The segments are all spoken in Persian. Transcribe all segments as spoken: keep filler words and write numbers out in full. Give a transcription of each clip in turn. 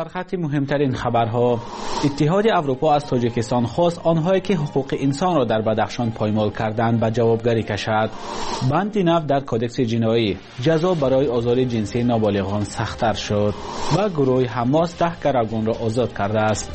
در خط مهمترین خبرها، اتحاد اروپا از تاجیکستان خواست آنهایی که حقوق انسان را در بدخشان پایمال کردند به جوابگری کشد. بند نو در کدکس جنایی، جزا برای آزار جنسی نابالغان سخت‌تر شد و گروه حماس ده گروگان را آزاد کرده است.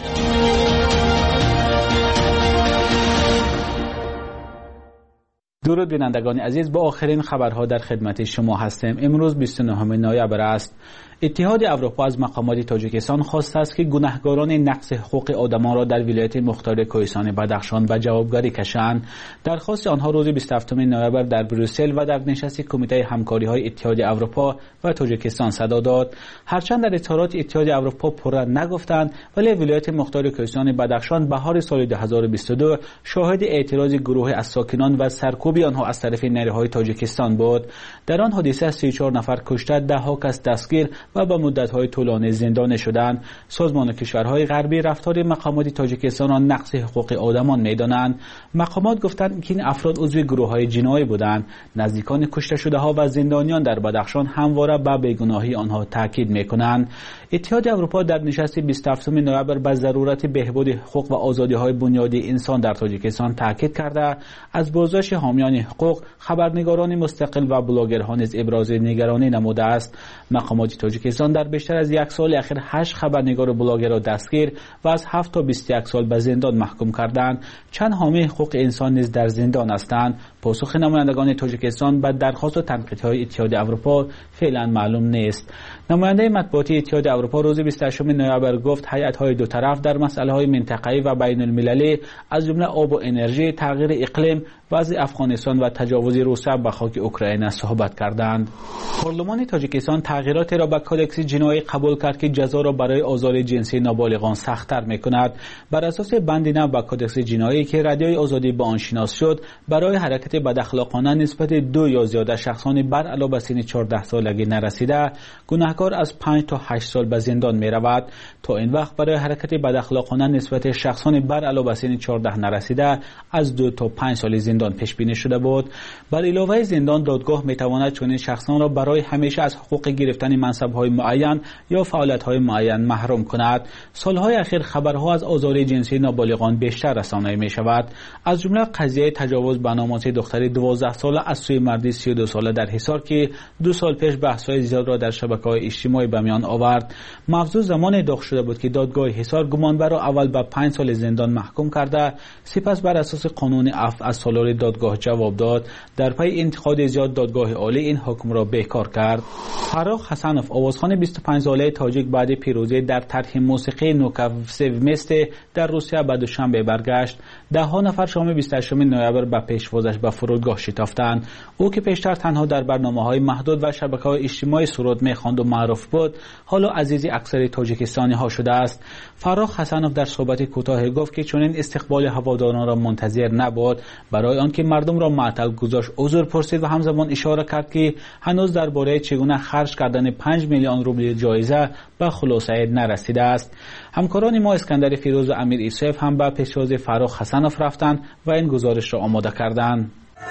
درود بینندگان عزیز، با آخرین خبرها در خدمت شما هستیم. امروز بیست و نهم نوامبر است. اتحاد اروپا از مقامات تاجیکستان خواسته است که گناهکاران نقض حقوق آدمان را در ولایت مختار کوهستان بدخشان به جوابگری کشند. درخواست آنها روز بیست و هفتم نوامبر در بروسل و در نشست کمیته همکاری‌های اتحاد اروپا و تاجیکستان صدا داد. هرچند در اظهارات اتحاد اروپا پررنگ نگفتند، ولی ولایت مختار کوهستان بدخشان بهار سال دو هزار و بیست و دو شاهد اعتراض گروه از ساکنان و سرکوب آنها از طرف نیروهای تاجیکستان بود. در آن حادثه سی و چهار نفر کشته، ده ها کس دستگیر و با مدت‌های طولانی زندانی شدند. سازمان کشورهای غربی رفتار مقامات تاجیکستان را نقض حقوق آدمان می‌دانند. مقامات گفتند که این افراد عضو گروه‌های جنایی بودند. نزدیکان کشته شده‌ها و زندانیان در بدخشان همواره به بیگناهی آنها تاکید می‌کنند. اتحاد اروپا در نشست بیست و هفتم نوامبر به ضرورت بهبود حقوق و آزادی‌های بنیادی انسان در تاجیکستان تاکید کرده، از بازداشت حامیان حقوق، خبرنگاران مستقل و بلاگرها نیز ابراز نگرانی نموده است. مقامات تاجیکستان در بیشتر از یک سال اخیر هشت خبرنگار و بلاگر را دستگیر و از هفت تا بیست و یک سال به زندان محکوم کردند. چند حامی حقوق انسان نیز در زندان هستند. پاسخ نمایندگان تاجیکستان به درخواست و تنقیدهای اتحاد اروپا فعلا معلوم نیست. نماینده مطبوعاتی اتحاد اروپا روز بیست و هشتم نوامبر گفت هیئت‌های دو طرف در مسائل‌های منطقه‌ای و بین المللی از جمله آب و انرژی، تغییر اقلیم، وضع افغانستان و تجاوز روسیه به خاک اوکراین صحبت کردند. پارلمان تاجیکستان تغییراتی را به کدکس جنایی قبول کرد که جزا را برای آزار جنسی نابالغان سخت‌تر می‌کند. بر اساس بند نو به کدکس جنایی که رادیوی آزادی به آن شناس شد، برای حرکت بداخلاقانه نسبت دو یا زیاده شخصان بر علاوه بر سن چهارده سالگی نرسیده، گناهکار از پنج تا هشت سال به زندان می‌رود. تا این وقت برای حرکت بداخلاقانه نسبت شخصان بر علاوه بر سن چهارده نرسیده از دو تا پنج سال زندان پیش بینی شده بود. بر علاوه زندان، دادگاه می‌تواند چنین شخصان را برای همیشه از حقوق گرفتن منصب‌های معین یا فعالیت‌های معین محروم کند. سال‌های اخیر خبرها از آزار جنسی نابالغان بیشتر رسانه‌ای می‌شود. از جمله قضیه تجاوز به ناموس دختری دوازده ساله از سوی مردی سی و دو ساله در حصار که دو سال پیش بحث‌های زیاد را در شبکه‌های اجتماعی به میان آورد. موضوع زمان داغ شده بود که دادگاه حصار گمانبر را اول به پنج سال زندان محکوم کرده، سپس بر اساس قانون عفو از سالار دادگاه جواب داد. در پی انتقاد زیاد دادگاه عالی این حکم را بیکار کرد. فراخ حسنوف، آوازخوان بیست و پنج ساله تاجیک، بعد پیروزی در طرح موسیقی نوکافسیومست در روسیه به دوشنبه برگشت. ده ها نفر شام بیست و هشتم نوامبر به پیشوازش به فرودگاه شتافتند. او که پیشتر تنها در برنامه‌های محدود و شبکه‌های اجتماعی سرود می‌خواند و معروف بود، حالا عزیز اکثر تاجیکستانی‌ها شده است. فراخ حسنوف در صحبت کوتاهی گفت که چنین استقبال هواداران را منتظر نبود. برای آنکه مردم را معطل گذاشت عذر پرسید و همزمان اشاره کرد که هنوز درباره چگونه خرج کردن پنج میلیون روبل جایزه به خلاصه نرسیده است. همکاران ما اسکندر فیروز و امیر ایسف هم به پیشواز فراخ حسنوف رفتند و این گزارش را آماده کردند.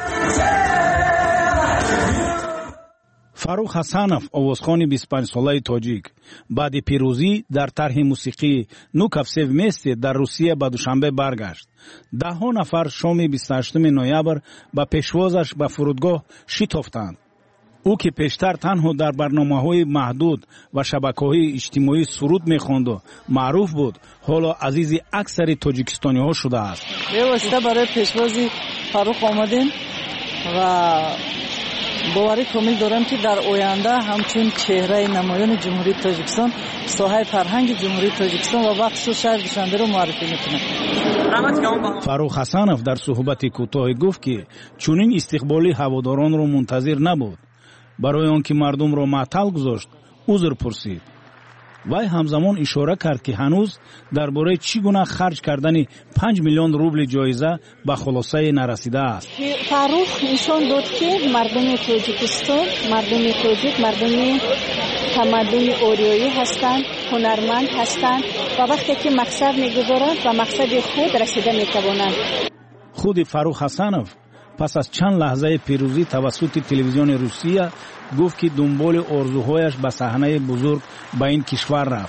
فاروق حسنوف، آوازخوان بیست و پنج ساله تاجیک، بعد پیروزی در طرح موسیقی نوکافسیومست در روسیه به دوشنبه برگشت. ده ها نفر شام بیست و هشتم نوامبر به پیشوازش به فرودگاه شتافتند. او که پیشتر تنها در برنامه‌های محدود و شبکه‌های اجتماعی سرود می‌خواند و معروف بود، حالا عزیز اکثر تاجیکستانی‌ها شده است. به واسطه برای پیشوازی فاروق آمدیم و باوری کامل دارم که در آینده همچون چهره نمایان جمهوری تاجیکستان ساحه فرهنگ جمهوری تاجیکستان و وقت شهر دوشنبه رو معرفی میکنه. فاروق حسنوف در صحبت کوتاه گفت که چنین استقبالی هواداران رو منتظر نبود. برای آنکه مردم را معطل گذاشت عذر پرسید. وی همزمان اشاره کرد که هنوز درباره چگونه خرج کردن پنج میلیون روبل جایزه به خلاصه نرسیده است. فاروق نشان داد که مردم تاجیکستان، مردم تاجیک مردم تمدن اوریایی هستند، هنرمند هستند و وقتی که مقصد میگذارند و مقصد خود رسیده میتوانند. خود فاروق حسنوف پس از چند لحظه پیروزی توسط تلویزیون روسیه گفت که دنبال آرزوهایش به صحنه بزرگ به این کشور رفت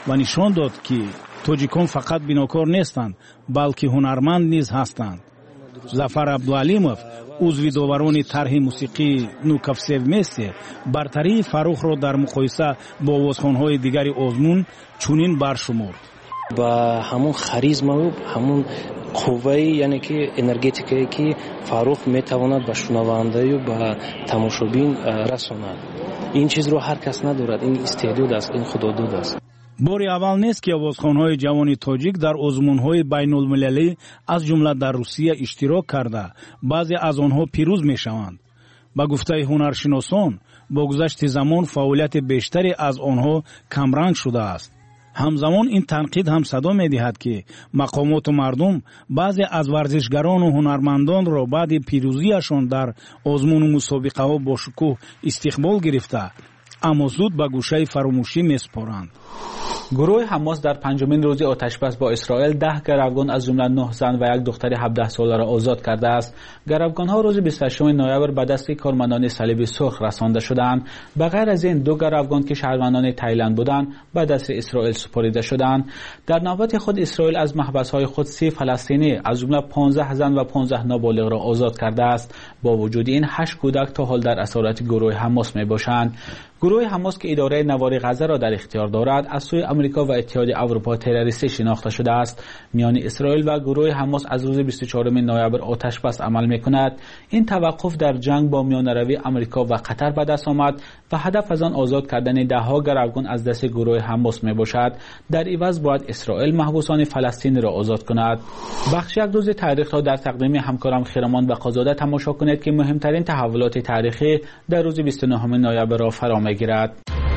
و نشان داد که توجیکان فقط بیناکار نیستند بلکه هنرمند نیز هستند. зафар абдуалимов узви доварони тарҳи мусиқии нукавсев мессе бартарии фарухро дар муқоиса бо овозхонҳои дигари озмун чунин баршумурд: ба ҳамун харизмаву ҳамун қувваи яъне ки энергетикае ки фарух метавонад ба шунавандаю ба тамошобин расонад. ин чизро ҳар кас надорад. ин истеъдод аст, ин худодод аст. бори аввал нест ки овозхонҳои ҷавони тоҷик дар озмунҳои байнулмилалӣ аз ҷумла дар Русия иштирок карда баъзе аз онҳо пирӯз мешаванд. ба гуфтаи ҳунаршиносон бо гузашти замон фаъолияти бештаре аз онҳо камранг шудааст. ҳамзамон ин танқид ҳам садо медиҳад ки мақомоту мардум баъзе аз варзишгарону ҳунармандонро баъди пирӯзияшон дар озмуну мусобиқаҳо бо шукӯҳ истиқбол гирифта, аммо зуд ба гӯшаи фаромӯшӣ месупоранд. گروه حماس در پنجمین روز آتشبس با اسرائیل ده گروگان از جمله نه زن و یک دختر هفده ساله را آزاد کرده است. گروگان‌ها روز بیست و هشتم نوامبر به دست کارمندان صلیب سرخ رسانده شدند. به غیر از این دو گروگان که شهروندان تایلند بودند به دست اسرائیل سپرده شدند. در نوبت خود اسرائیل از محبس‌های خود سی فلسطینی از جمله پانزده زن و پانزده نابالغ را آزاد کرده است. با وجود این هشت کودک تا حال در اسارت گروه حماس میباشند. گروه حماس که اداره نوار غزه را در اختیار دارد از سوی آمریکا و اتحاد اروپا تروریستی شناخته شده است. میان اسرائیل و گروه حماس از روز بیست و چهارم نوامبر آتش بس عمل میکند. این توقف در جنگ با میانروی آمریکا و قطر به دست آمد و هدف از آن آزاد کردن ده ها گروگان از دست گروه حماس میباشد. در عوض باید اسرائیل محبوسان فلسطینی را آزاد کند. بخش یک روز تاریخ را در تقدیم همکارم خیرمان بقازاده تماشا کنید که مهمترین تحولات تاریخی در روز بیست و نهم نوامبر را فرا میگیرد.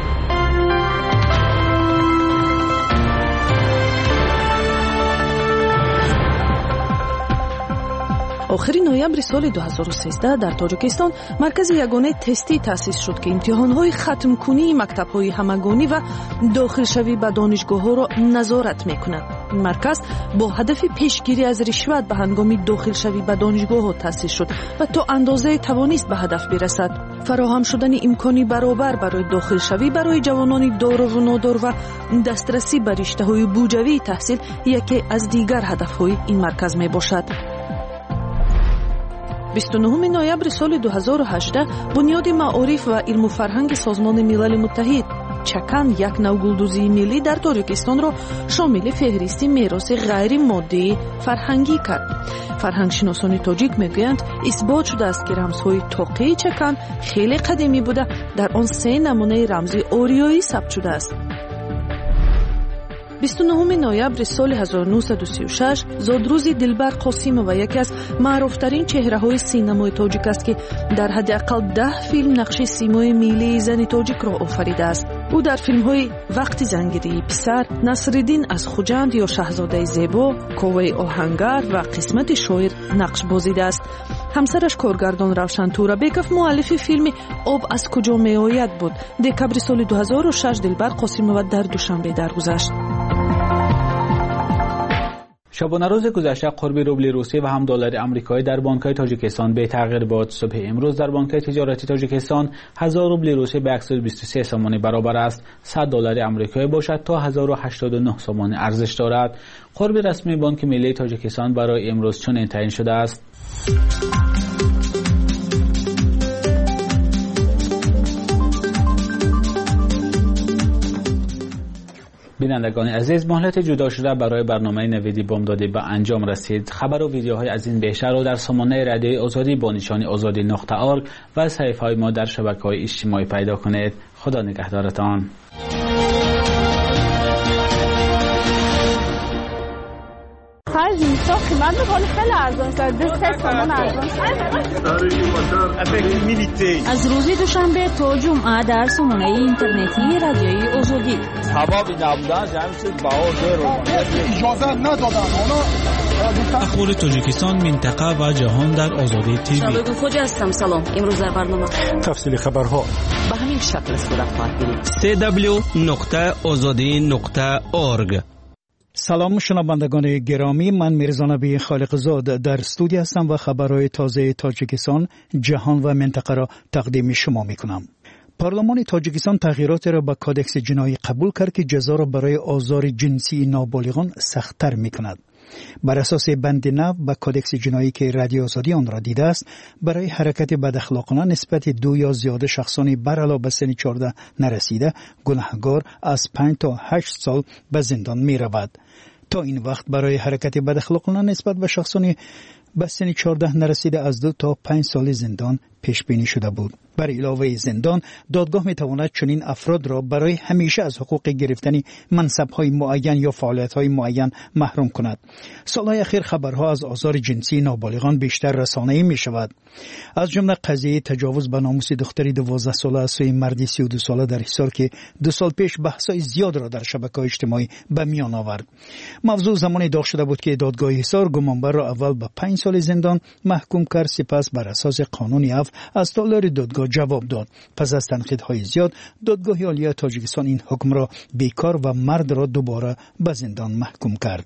آخرین نوامبر سال دو هزار و سیزده در تاجیکستان مرکز یگانه تستی تأسیس شد که امتحان‌های ختم کنی مکتب‌های همگانی و داخلشوی به دانشگاه‌ها را نظارت می‌کند. این مرکز با هدف پیشگیری از رشوت به هنگام داخلشوی به دانشگاه‌ها تأسیس شد و تا اندازه توانست به هدف برسد. فراهم شدن امکانی برابر برای داخلشوی برای جوانان دار و نادار و دسترسی به رشته‌های بودجوی تحصیل یکی از دیگر هدف‌های این مرکز میباشد. بیست و نهم نوامبر سال دو هزار و هجده بنیاد معارف و علم و فرهنگ سازمان ملل متحد چکن یک نوگلدوزی ملی در تاجیکستان را شامل فهرست میراث غیر مادی فرهنگی کرد. فرهنگ شناسان تاجیک میگویند اثبات شده است که رمزهای تاقی چکن خیلی قدیمی بوده، در آن سه نمونه رمزی آریایی ثبت شده است. بیست و نهم نوامبر سال هزار و نهصد و سی و شش زادروز دلبر قاسیمووا یکی از معروفترین چهره‌های سینمای تاجیک است که در حداقل ده فیلم نقش سیمای ملی زن تاجیک را آفریده است. او در فیلم‌های وقتی زنگیری پسر، نصرالدین از خوجند یا شاهزاده زیبا، کوه آهنگر و قسمت شاعر نقش بازیده است. همسرش کارگردان روشن تورابکوف مؤلف فیلم آب از کجا میآید بود. دکبر سال دو هزار و شش دلبر قاسیمووا در دوشنبه درگذشت. شبانه روز گذشته قرب روبل روسی و هم دلار آمریکایی در بانک‌های تاجیکستان به تغییر بود. صبح امروز در بانک‌های تجارتی تاجیکستان هزار روبل روسی به صد و بیست و سه سومانی برابر است. صد دلار آمریکایی باشد تا هزار و هشتاد و نه سومانی ارزش دارد. قرب رسمی بانک ملی تاجیکستان برای امروز چنین تعیین شده است. بینندگان عزیز، مهلت جدا شده برای برنامه نویدی بامدادی به انجام رسید. خبر و ویدیوهای از این بیشتر رو در سامانه رادیوی آزادی با نشانی آزادی نقطه آرگ و صفحه‌های ما در شبکه‌های اجتماعی پیدا کنید. خدا نگهدارتان. خرج میسا قیمت بخوانی خیلی ارزان شد. دو سه سامان ارزان شد. از روزی دوشنبه تا جمعه در سامانه اینترنتی رادیوی آزادی. سبب نبودن جمعیت بها زیرو اجازه ندادن. اخبار تاجیکستان، منطقه و جهان در آزادی تیوی. شبکه خوجا هستم. سلام. امروز در برنامه تفصیل خبرها به همین شکل صورت خواهد گرفت. دبلیو دبلیو دبلیو نقطه آزادی نقطه اورگ. سلام شنوندگان گرامی، من میرزا نبی خالقزاد در استودیو هستم و خبرهای تازه تاجیکستان، جهان و منطقه را تقدیم شما میکنم. پارلمان تاجیکستان تغییرات را به کادکس جنایی قبول کرد که جزا را برای آزار جنسی نابالغان سخت‌تر می‌کند. بر اساس بند نو به کادکس جنایی که رادیو آزادی آن را دیده است، برای حرکت بداخلاقانه نسبت دو یا زیاده شخصانی بر علاوه به سن چهارده نرسیده، گناهکار از پنج تا هشت سال به زندان می رود. تا این وقت برای حرکت بداخلاقانه نسبت به شخصانی به سن چهارده نرسیده از دو تا پنج سال زندان پیش بینی شده بود. بر علاوه زندان، دادگاه می تواند چنین افراد را برای همیشه از حقوق گرفتن منصب‌های معین یا فعالیت‌های معین محروم کند. سالهای اخیر خبرها از آزار جنسی نابالغان بیشتر رسانه‌ای می شود. از جمله قضیه تجاوز به ناموس دختری دوازده ساله از سوی مردی سی و دو ساله در حصار که دو سال پیش بحث‌های زیاد را در شبکه‌های اجتماعی به میان آورد. موضوع زمانی داغ شده بود که دادگاه حصار گمانبر را اول به پنج سال زندان محکوم کرد، سپس بر اساس قانون عفو از تالار دادگاه جواب داد. پس از تنقیدهای زیاد، دادگاه عالی تاجیکستان این حکم را بیکار و مرد را دوباره به زندان محکوم کرد.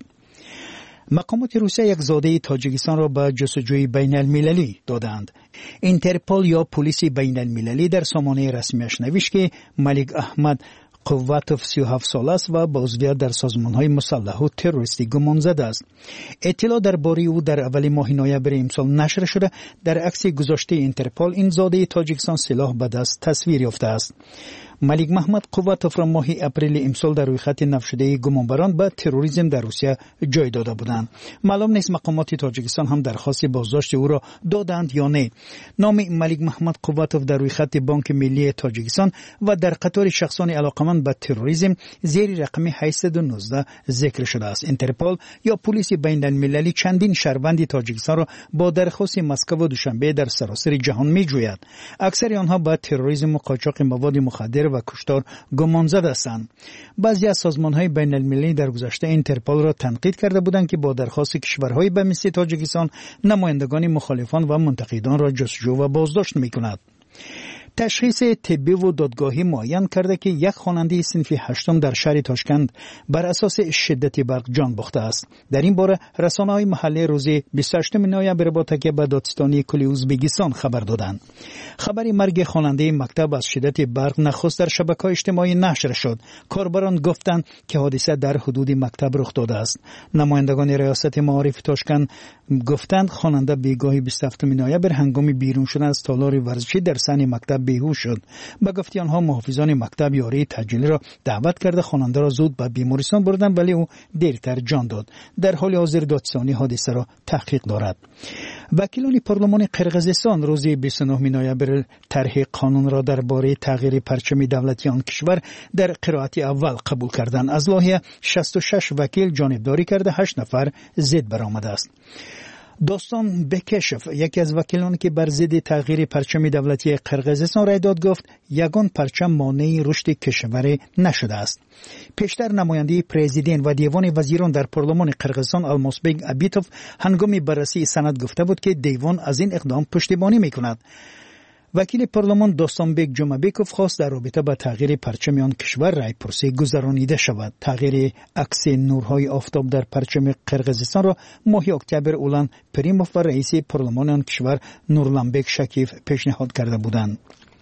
مقامات روسیه یک زاده تاجیکستان را به جستجوی بین المللی دادند. اینترپول یا پلیس بین المللی در سامانه رسمیش نوشت که ملیک احمد قواتوف سی و هفت ساله است و با عضویت در سازمان‌های مسلح و تروریستی گمان زده است. اطلاع درباره او در اول ماه نوامبر امسال نشر شده. در عکس گذاشته اینترپول این زاده تاجیکستان سلاح به دست تصویر یافته است. ملیک محمد قواتوف را ماه اپریل امسال در روی خط نفشده گمانبران به تروریسم در روسیه جای داده بودند. معلوم نیست مقامات تاجیکستان هم درخواست بازداشت او را دادند یا نه. نام ملیک محمد قواتوف در روی خط بانک ملی تاجیکستان و در قطار شخصان علاقمند به تروریسم زیر رقم هشتصد و نوزده ذکر شده است. اینترپول یا پلیس بین المللی چندین شهروند تاجیکستان را با درخواست مسکو و دوشنبه در سراسر جهان می‌جوید. اکثر آنها به تروریسم و قاچاق مواد مخدر و کشتار گمان زده هستند. بعضی از سازمان‌های بین المللی در گذشته اینترپول را تنقید کرده بودند که با درخواست کشورهای به مثل تاجیکستان نمایندگان مخالفان و منتقدان را جستجو و بازداشت می‌کند. تشخیص طبی و دادگاهی معین کرده که یک خواننده صنف هشتم در شهر تاشکند بر اساس شدت برق جان باخته است. در این باره رسانه‌های محلی روز بیست و هشتم نوامبر با تکیه به دادستانی کل ازبکستان خبر دادند. خبر مرگ خواننده مکتب از شدت برق نخست در شبکه‌های اجتماعی نشر شد. کاربران گفتند که حادثه در حدود مکتب رخ داده است. نمایندگان ریاست معارف تاشکند گفتند خواننده بیگاه بیست و هفتم نوامبر هنگام بیرون شدن از تالار ورزشی در صحن مکتب بیهوش شد. به گفته آنها محافظان مکتب یاری تجلی را دعوت کرده خواننده را زود به بیمارستان بردند ولی او دیرتر جان داد. در حال حاضر دادستانی حادثه را تحقیق دارد. وکیلان پارلمان قرقیزستان روز بیست و نه نوامبر طرح قانون را درباره تغییر پرچم دولتی آن کشور در قرائت اول قبول کردند. از لایحه شصت و شش وکیل جانبداری کرده، هشت نفر ضد برآمده است. دوستان بکشف یکی از وکیلانی که بر ضد تغییر پرچم دولتی قرقیزستان رای داد گفت یگان پرچم مانع رشد کشور نشده است. پیشتر نماینده پرزیدنت و دیوان وزیران در پارلمان قرقیزستان الماسبک ابیتوف هنگام بررسی سند گفته بود که دیوان از این اقدام پشتیبانی میکند. وکیل پارلمان دوستانبک جمعبکوف خواست در رابطه با تغییر پرچم آن کشور رای پرسی گذرانیده شود. تغییر عکس نورهای آفتاب در پرچم قرقیزستان را ماه اکتبر اولان پریموف و رئیس پارلمان آن کشور نورلانبک شکیف پیشنهاد کرده بودند.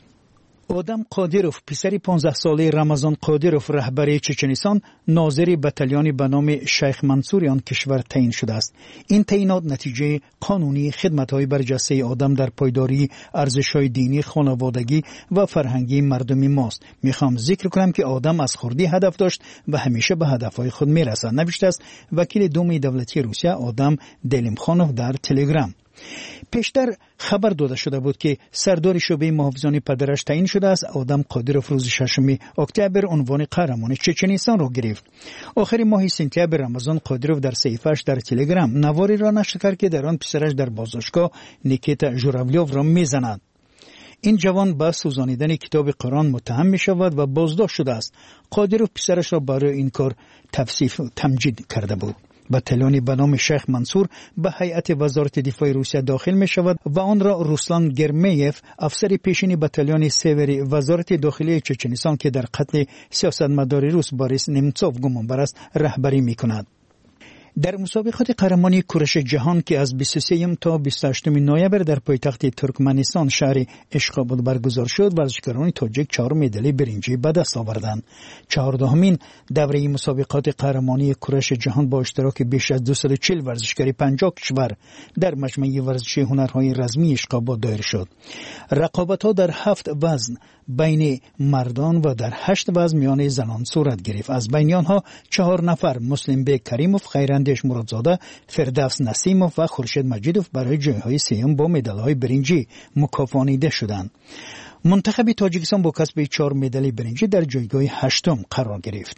آدم قادروف پسر پانزده ساله رمضان قادروف رهبر چچنستان ناظر بتالیانی به نام شیخ منصور آن کشور تعیین شده است. این تعیینات نتیجه قانونی خدمت‌های برجسته آدم در پایداری ارزش‌های دینی، خانوادگی و فرهنگی مردم ماست. میخوام ذکر کنم که آدم از خردی هدف داشت و همیشه به هدف‌های خود میرسد، نوشته است وکیل دوم دولتی روسیه آدم دلیمخانوف در تلگرام. پیشتر خبر داده شده بود که سردار شعبه محافظان پدرش تعیین شده است. آدم قادروف روز ششم اکتبر عنوان قهرمان چچنستان را گرفت. آخر ماه سپتامبر رمضان قادروف در صفحه‌اش در تلگرام نواری را نشر کرد که در آن پسرش در بازداشتگاه نیکیتا ژوراولیوف را میزند. این جوان با سوزانیدن کتاب قرآن متهم می شود و بازداشت شده است. قادروف پسرش را برای این کار توصیف و تمجید کرده بود. بتالیانی به نام شیخ منصور به هیئت وزارت دفاع روسیه داخل می شود و آن را روسلان گرمیف افسر پیشین بتالیان سیوری وزارت داخلی چچنستان که در قتل سیاستمدار روس بوریس نمتسوف گمانبر است رهبری می کند. در مسابقات قهرمانی کورش جهان که از بیست و سه تا بیست و هشت نوامبر در پایتخت ترکمنستان شهر اشخاباد برگزار شد، ورزشکاران تاجیک چهار مدال برنجی به دست آوردند. چهاردهمین دوره مسابقات قهرمانی کورش جهان با اشتراک بیش از دویست و چهل ورزشکار پنجاه کشور در مجمع ورزشی هنرهای رزمی اشخاباد دایر شد. رقابت‌ها در هفت وزن بین مردان و در هشت وزن میان زنان صورت گرفت. از بین آنها چهار نفر مسلم بیگ کریموف، خیراندیش مرادزاده، فردوس نسیموف و خورشید مجیدوف برای جایهای سوم با مدال‌های برنجی مکافانیده شدند. منتخب تاجیکستان با کسب چهار مدال برنجی در جایگاه هشتم قرار گرفت.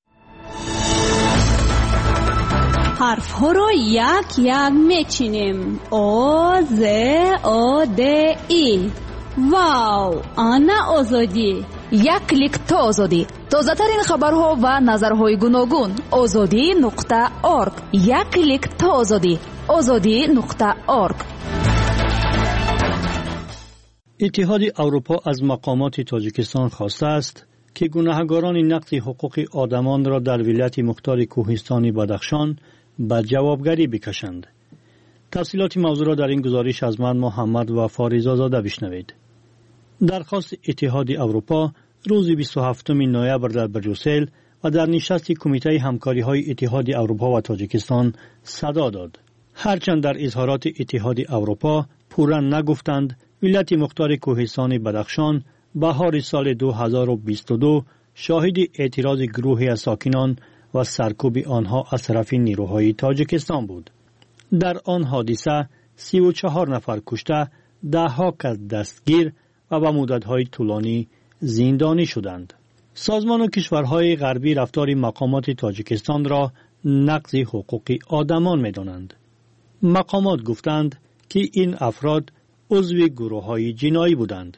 حرف ها را یک یک میچینیم. او ز او د ای. واو، آنا آزادی. یک کلیک تا آزادی. تازه ترین خبرها و نظرهای گوناگون. آزادی نقطه اورگ. یک کلیک تا آزادی. آزادی نقطه اورگ. اتحاد اروپا از مقامات تاجیکستان خواسته است که گناهکاران نقض حقوق آدمان را در ولایت مختار کوهستانی بدخشان به جوابگری بکشند. تفصیلات موضوع را در این گزارش از من محمد و فاریزاده بشنوید. درخواست اتحاد اروپا روز بیست و هفتم نوامبر در بروسل و در نشست کمیته همکاری های اتحاد اروپا و تاجیکستان صدا داد. هرچند در اظهارات اتحاد اروپا پورا نگفتند ولایت مختار کوهستان بدخشان بهار سال دو هزار و بیست و دو شاهد اعتراض گروهی از ساکنان و سرکوب آنها از طرف نیروهای تاجیکستان بود. در آن حادثه سی و چهار نفر کشته، ده ها کس دستگیر و به مدت‌های طولانی زندانی شدند. سازمان و کشورهای غربی رفتار مقامات تاجیکستان را نقض حقوق آدمان می‌دانند. مقامات گفتند که این افراد عضو گروه‌های جنایی بودند.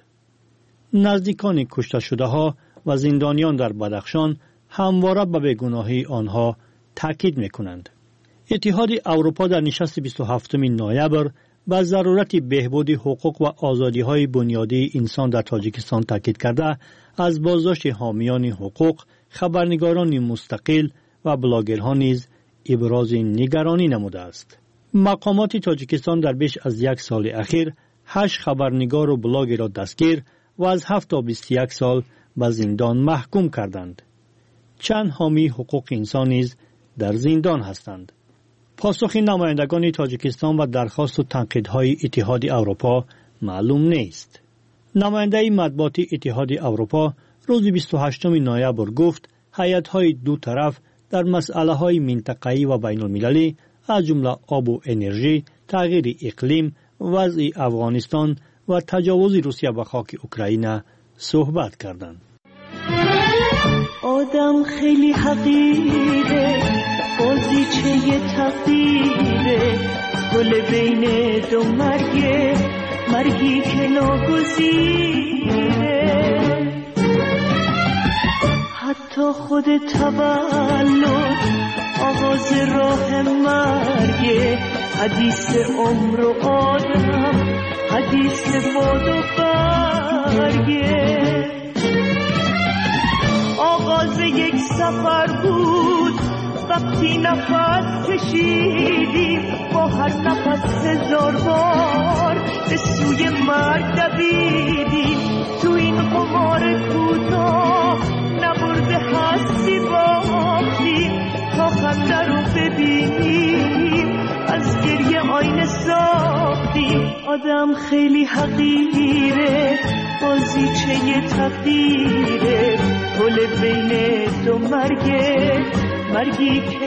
نزدیکان کشته شده ها و زندانیان در بدخشان همواره به بیگناهی آنها تاکید می‌کنند. اتحاد اروپا در نشست بیست و هفتم نوامبر به ضرورت بهبود حقوق و آزادی‌های بنیادی انسان در تاجیکستان تاکید کرده از بازداشت حامیان حقوق، خبرنگاران مستقل و بلاگرها نیز ابراز نگرانی نموده است. مقامات تاجیکستان در بیش از یک سال اخیر هشت خبرنگار و بلاگر را دستگیر و از هفت تا بیست و یک سال به زندان محکوم کردند. چند حامی حقوق انسان نیز در زندان هستند. پاسخ نمایندگان تاجیکستان و درخواست و تنقیدهای اتحاد اروپا معلوم نیست. نماینده مطبوعاتی اتحاد اروپا روز بیست و هشتم نوامبر گفت هیئت‌های دو طرف در مسائل‌های منطقه‌ای و بین‌المللی از جمله آب و انرژی، تغییر اقلیم، وضع افغانستان و تجاوز روسیه به خاک اوکراین صحبت کردند. آدم خیلی حقیره، بازیچه تقدیره، گل بین دو مرگه، مرگی که ناگزیره. حتی خود تولد آغاز راه مرگه، حدیث عمر و آدم، حدیث باد و برگه. آغاز یک سفر بود وقتی نفس کشیدیم، با هر نفس هزار بار به سوی مرگ دویدیم. تو این قمار کوتاه نبرده هستی باختیم، تا خنده رو ببینیم از گریه آینه ساختیم. آدم خیلی حقیره، بازیچه تقدیره، گل بین دو مرگه، مرگی که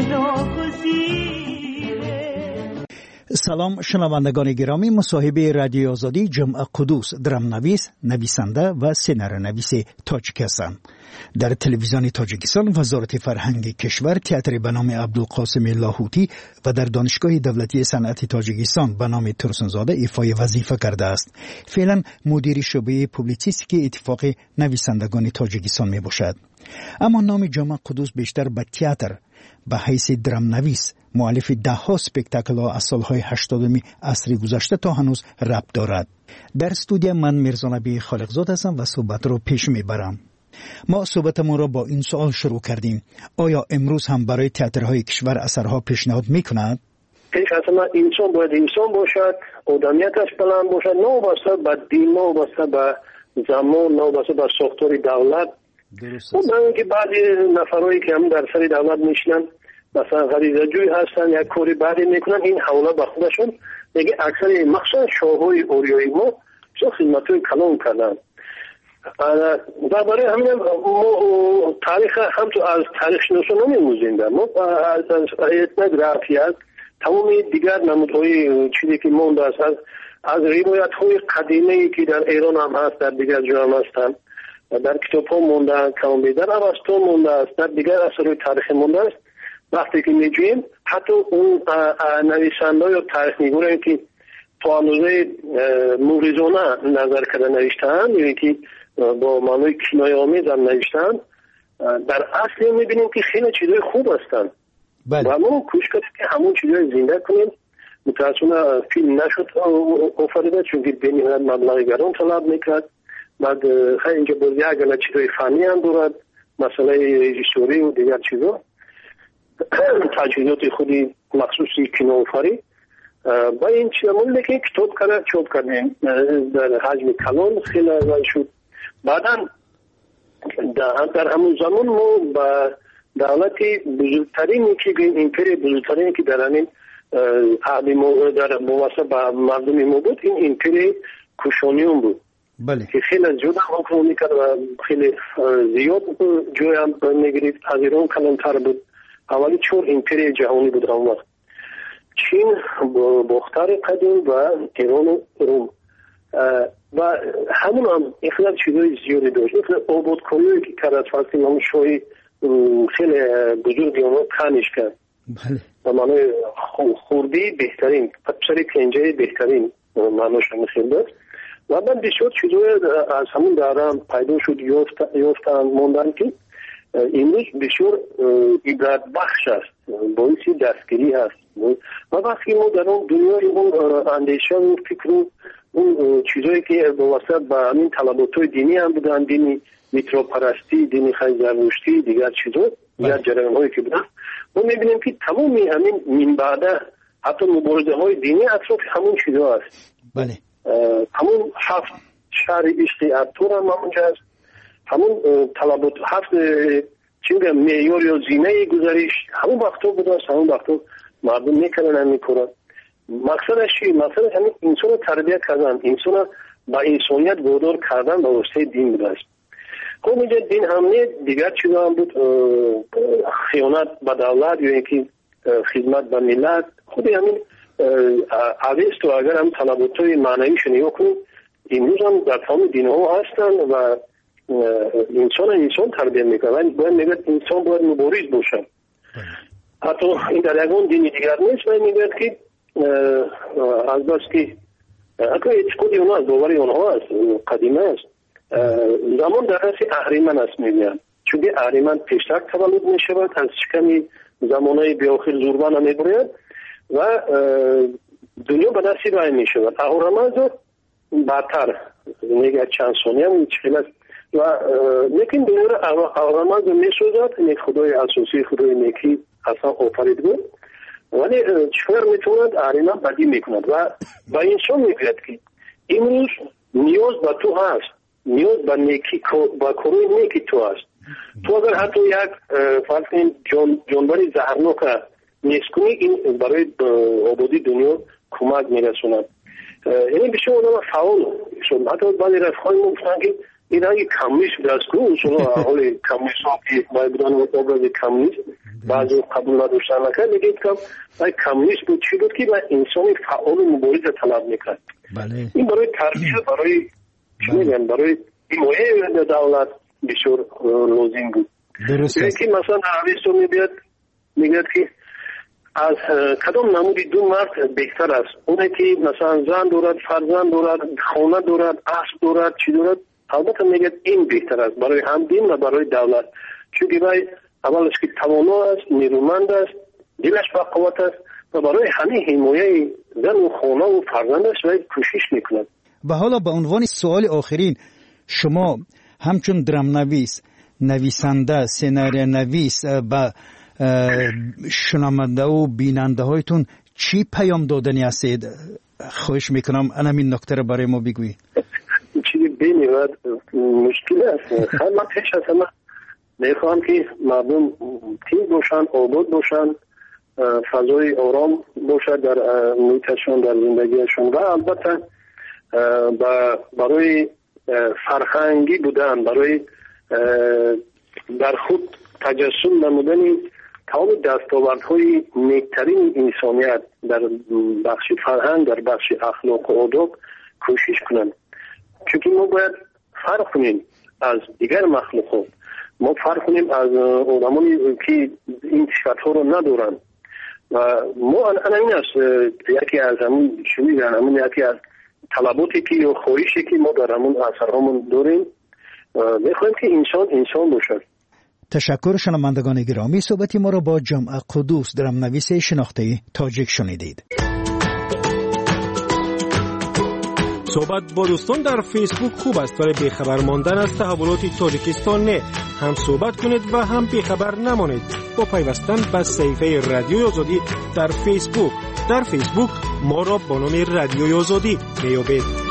ناگزیره. سلام شنوندگان گرامی، مصاحبه رادیو آزادی جمعه قدوس، درام نویس، نویسنده و سینارو نویس تاجیک هستم. در تلویزیون تاجیکستان وزارت فرهنگ کشور تئاتر به نام عبدالقاسم لاهوتی و در دانشگاه دولتی صنعت تاجیکستان به نام ترسنزاده ایفای وظیفه کرده است. فعلا مدیر شعبه پوبلیسیستی اتفاق نویسندگان تاجیکستان می باشد. اما نام جمعه قدوس بیشتر به تئاتر به حیث درام نویس مؤلف ده ها اسپکتاکل ها از سالهای هشتادم عصر گذشته تا هنوز ربط دارد. در استودیو من میرزا نبی خالقزاد هستم و صحبت رو پیش میبرم. ما صحبتمون را با این سوال شروع کردیم: آیا امروز هم برای تئاترهای کشور اثرها پیشنهاد میکند؟ پیش از همه انسان باید انسان باشد، آدمیتش بلند باشد، نه وابسته به دین، نه وابسته به زمان، نه وابسته به ساختار دولت. درست است. که بعضی نفرایی که هم در سر دولت میشنن مثلا غریزه جوی هستن، یک کاری بعدی میکنن، این حواله به خودشون میگه. اکثر مخصوصا شاههای اوریایی ما چه خدمتوی کلان کردن. درباره همین ما تاریخ هم تو از تاریخ شناسان نمیموزیم. ما از etnografia تمام دیگر نمودهای چیزی که مونده است، از از روایت های قدیمی که در ایران هم هست، در دیگر جا هم هستند، در کتاب ها مونده است، کامبی در اوستا مونده است، در دیگر اثرهای تاریخی مونده است. وقتی که میجویم حتی اون نویسنده یا تاریخ نگارانی که تا اندازه موریزانه نظر کرده نوشتن، یعنی که با معنای کنایه آمیز هم نوشتن، در اصل میبینیم که خیلی چیزای خوب هستن. بله. و ما کوشش کردیم که همون چیزای زنده کنیم. متاسفانه فیلم نشد آفریده، چون که به نهایت مبلغ گران طلب میکرد. بعد خیلی اینجا باز یک گله چیزای فنی هم دارد، مسئله رژیسوری و دیگر چیزا، تجهیزات خودی مخصوصی کینوآفرینی. با این چیزا مونده که کتاب کرده چاپ کردیم در حجم کلان خیلی ارزان شد. بعدا در همون زمان ما با دولتی بزرگترینی که ایمپری بزرگترینی که در همین عهد ما در مواسط با مردم ما بود، این ایمپری کوشانیون بود. بله. که خیلی زیاد حکم میکرد و خیلی زیاد جای هم میگرید. از ایران کلانتر بود. اولی چون ایمپری جهانی بود اون وقت. چین، باختر قدیم و ایران و روم. و همون هم اخلاق چیزای زیادی داشت. اخلاق آبادکاریایی که کرد فقط همون شوی خیلی بزرگی اونو کنش کرد. بله. و معنی خوردی بهترین، پسری پنجه بهترین معناش هم خیلی داشت. و بعد بسیار چیزای از همون دارم پیدا شد، یافتن موندن که امروز بسیار عبرت بخش است، باعثی دستگیری هست. و وقتی ما در اون دنیای اون اندیشه و فکر و اون چیزایی که واسه با همین طلبات‌های دینی هم بودن، دینی میتروپرستی، دینی خیلی زرتشتی، دیگر چیزا، دیگر جریان‌هایی که بودن، ما می‌بینیم که تمامی همین من بعد حتی مبارزه‌های دینی اطراف همون چیزا است. بله. همون هفت شهر عشق ارطغرل هم همونجا است. همون طلبات هفت چی میگم معیار یا زینه گزارش همون وقتا بوده است. همون وقتا مردم میکنن هم میکنن. مقصدش چی؟ مقصدش همین انسان رو تربیت کردن، انسان رو با انسانیت وادار کردن به واسطه دین بوده است. خب اینجا دین همه دیگر چیزا هم بود، خیانت به دولت یا اینکه خدمت به ملت. خود همین اویستو اگر هم طلبات‌های معنویش نگاه کنیم، امروز هم در تمام دین‌ها هستن و انسان انسان تربیت میکنن. باید میگه انسان باید مبارز باشه. حتی این در یکون دینی دیگر نیست. و میگه که از بس که اگر اعتقادی اونها از باوری اونها است، قدیمه است، زمان در رأس اهریمن است میگن. چون که اهریمن پیشتر تولد میشود، از شکمی زمانهای بیاخر زوربان میبرد و دنیا به دستی رای میشود. اهورامزد بعدتر میگه چند ثانیه هم چیز است و لیکن دنیا را اهورامزد میسازد. یک خدای اساسی، خدای نیکی اصلا آفرید بود، ولی چطور میتوند اهریمن بدی میکند و با انسان میگوید که امروز نیاز به تو هست، نیاز به نیکی، با کروی نیکی تو هست. تو اگر حتی یک فرض کنید جان جانوری زهرناک نیست کنی، این برای آبادی دنیا کمک میرسوند. یعنی بشه آدم فعال شد. حتی بعضی رفقای ما گفتن که این رنگ کمونیست دست کنه، اصولا حال کمونیست ها که باید بودن آبراز کمونیست بعضی قبول نداشتن نکرد، میگه که باید کمونیست بود. چی بود که باید انسانی فعال و مبارز طلب میکرد. این برای تربیت، برای چی میگن، برای حمایه دولت بسیار لازم بود. درست. که مثلا اویستو میبید میگه که از کدام نمودی دو مرد بهتر است؟ اونه که مثلا زن دارد، فرزند دارد، خانه دارد، اسب دارد، چی دارد؟ البته میگه این بهتر است برای هم دین و برای دولت. چون که باید اولش که توانا است، نیرومند است، دلش با قوت است و برای همه حمایه زن و خانه و فرزندش باید کوشش میکند. و حالا به عنوان سوال آخرین، شما همچون درام نویس، نویسنده، سناریو نویس و شنونده و بیننده هایتون چی پیام دادنی هستید؟ خواهش میکنم انا این نکته رو برای ما بگویی. چیزی بینید مشکل است. خیلی پیش از همه میخوام که مردم تیم باشن، آباد باشن، فضای آرام باشد در محیطشون، در زندگیشون و البته برای فرهنگی بودن، برای در خود تجسم نمودن تمام دستاوردهای نیکترین انسانیت در بخش فرهنگ، در بخش اخلاق و آداب کوشش کنند. چون ما باید فرق کنیم از دیگر مخلوقات، ما فرق کنیم از آدمانی که این صفت‌ها رو ندارن و ما الان این است یکی از همون شویدن، همون یکی از طلباتی که یا خواهشی که ما در همون اثرهامون داریم، میخوایم که انسان انسان باشد. تشکر شنوندگان گرامی، صحبتی ما را با جمع قدوس درام نویس شناخته تاجیک شنیدید. صحبت با دوستان در فیسبوک خوب است، ولی بیخبر ماندن از تحولات تاجیکستان نه. هم صحبت کنید و هم بیخبر نمانید با پیوستن به صفحه رادیوی آزادی در فیسبوک. در فیسبوک ما را با نام رادیوی آزادی میابید.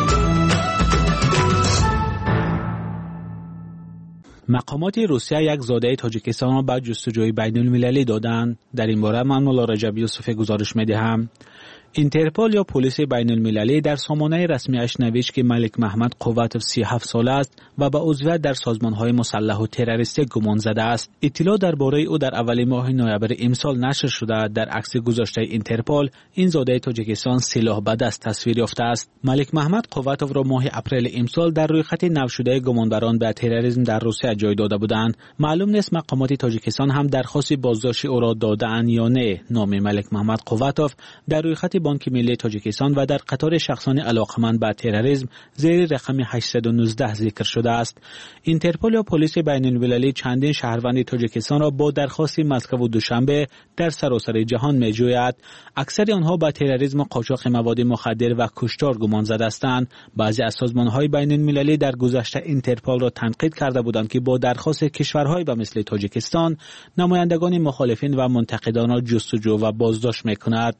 مقامات روسیه یک زاده تاجیکستان را به جستجوی بین المللی دادند. در این باره من مولا رجب یوسف گزارش میدهم. اینترپول یا پلیس بین المللی در سامانه رسمیش نوشت که ملک محمد قوتوف سی و هفت ساله است و به عضویت در سازمان‌های مسلح و تروریستی گمان زده است. اطلاع درباره او در اول ماه نوامبر امسال نشر شده. در عکس گذاشته اینترپول این زاده تاجیکستان سلاح به دست تصویر یافته است. ملک محمد قوتوف را ماه اپریل امسال در روی خط نو شده گمانبران به تروریسم در روسیه جای داده بودند. معلوم نیست مقامات تاجیکستان هم درخواست بازداشت او را داده‌اند یا نه. نام ملک محمد قوتوف در روی خط بانک ملی تاجیکستان و در قطار شخصان علاقمند به تروریسم زیر رقم هشتصد و نوزده ذکر شده است. اینترپول یا پلیس بین المللی چندین شهروند تاجیکستان را با درخواست مسکو و دوشنبه در سراسر جهان می‌جوید. اکثر آنها به تروریسم و قاچاق مواد مخدر و کشتار گمان زده هستند. بعضی از سازمان‌های بین المللی در گذشته اینترپول را تنقید کرده بودند که با درخواست کشورهای به مثل تاجیکستان نمایندگان مخالفین و منتقدان را جستجو و بازداشت می‌کند.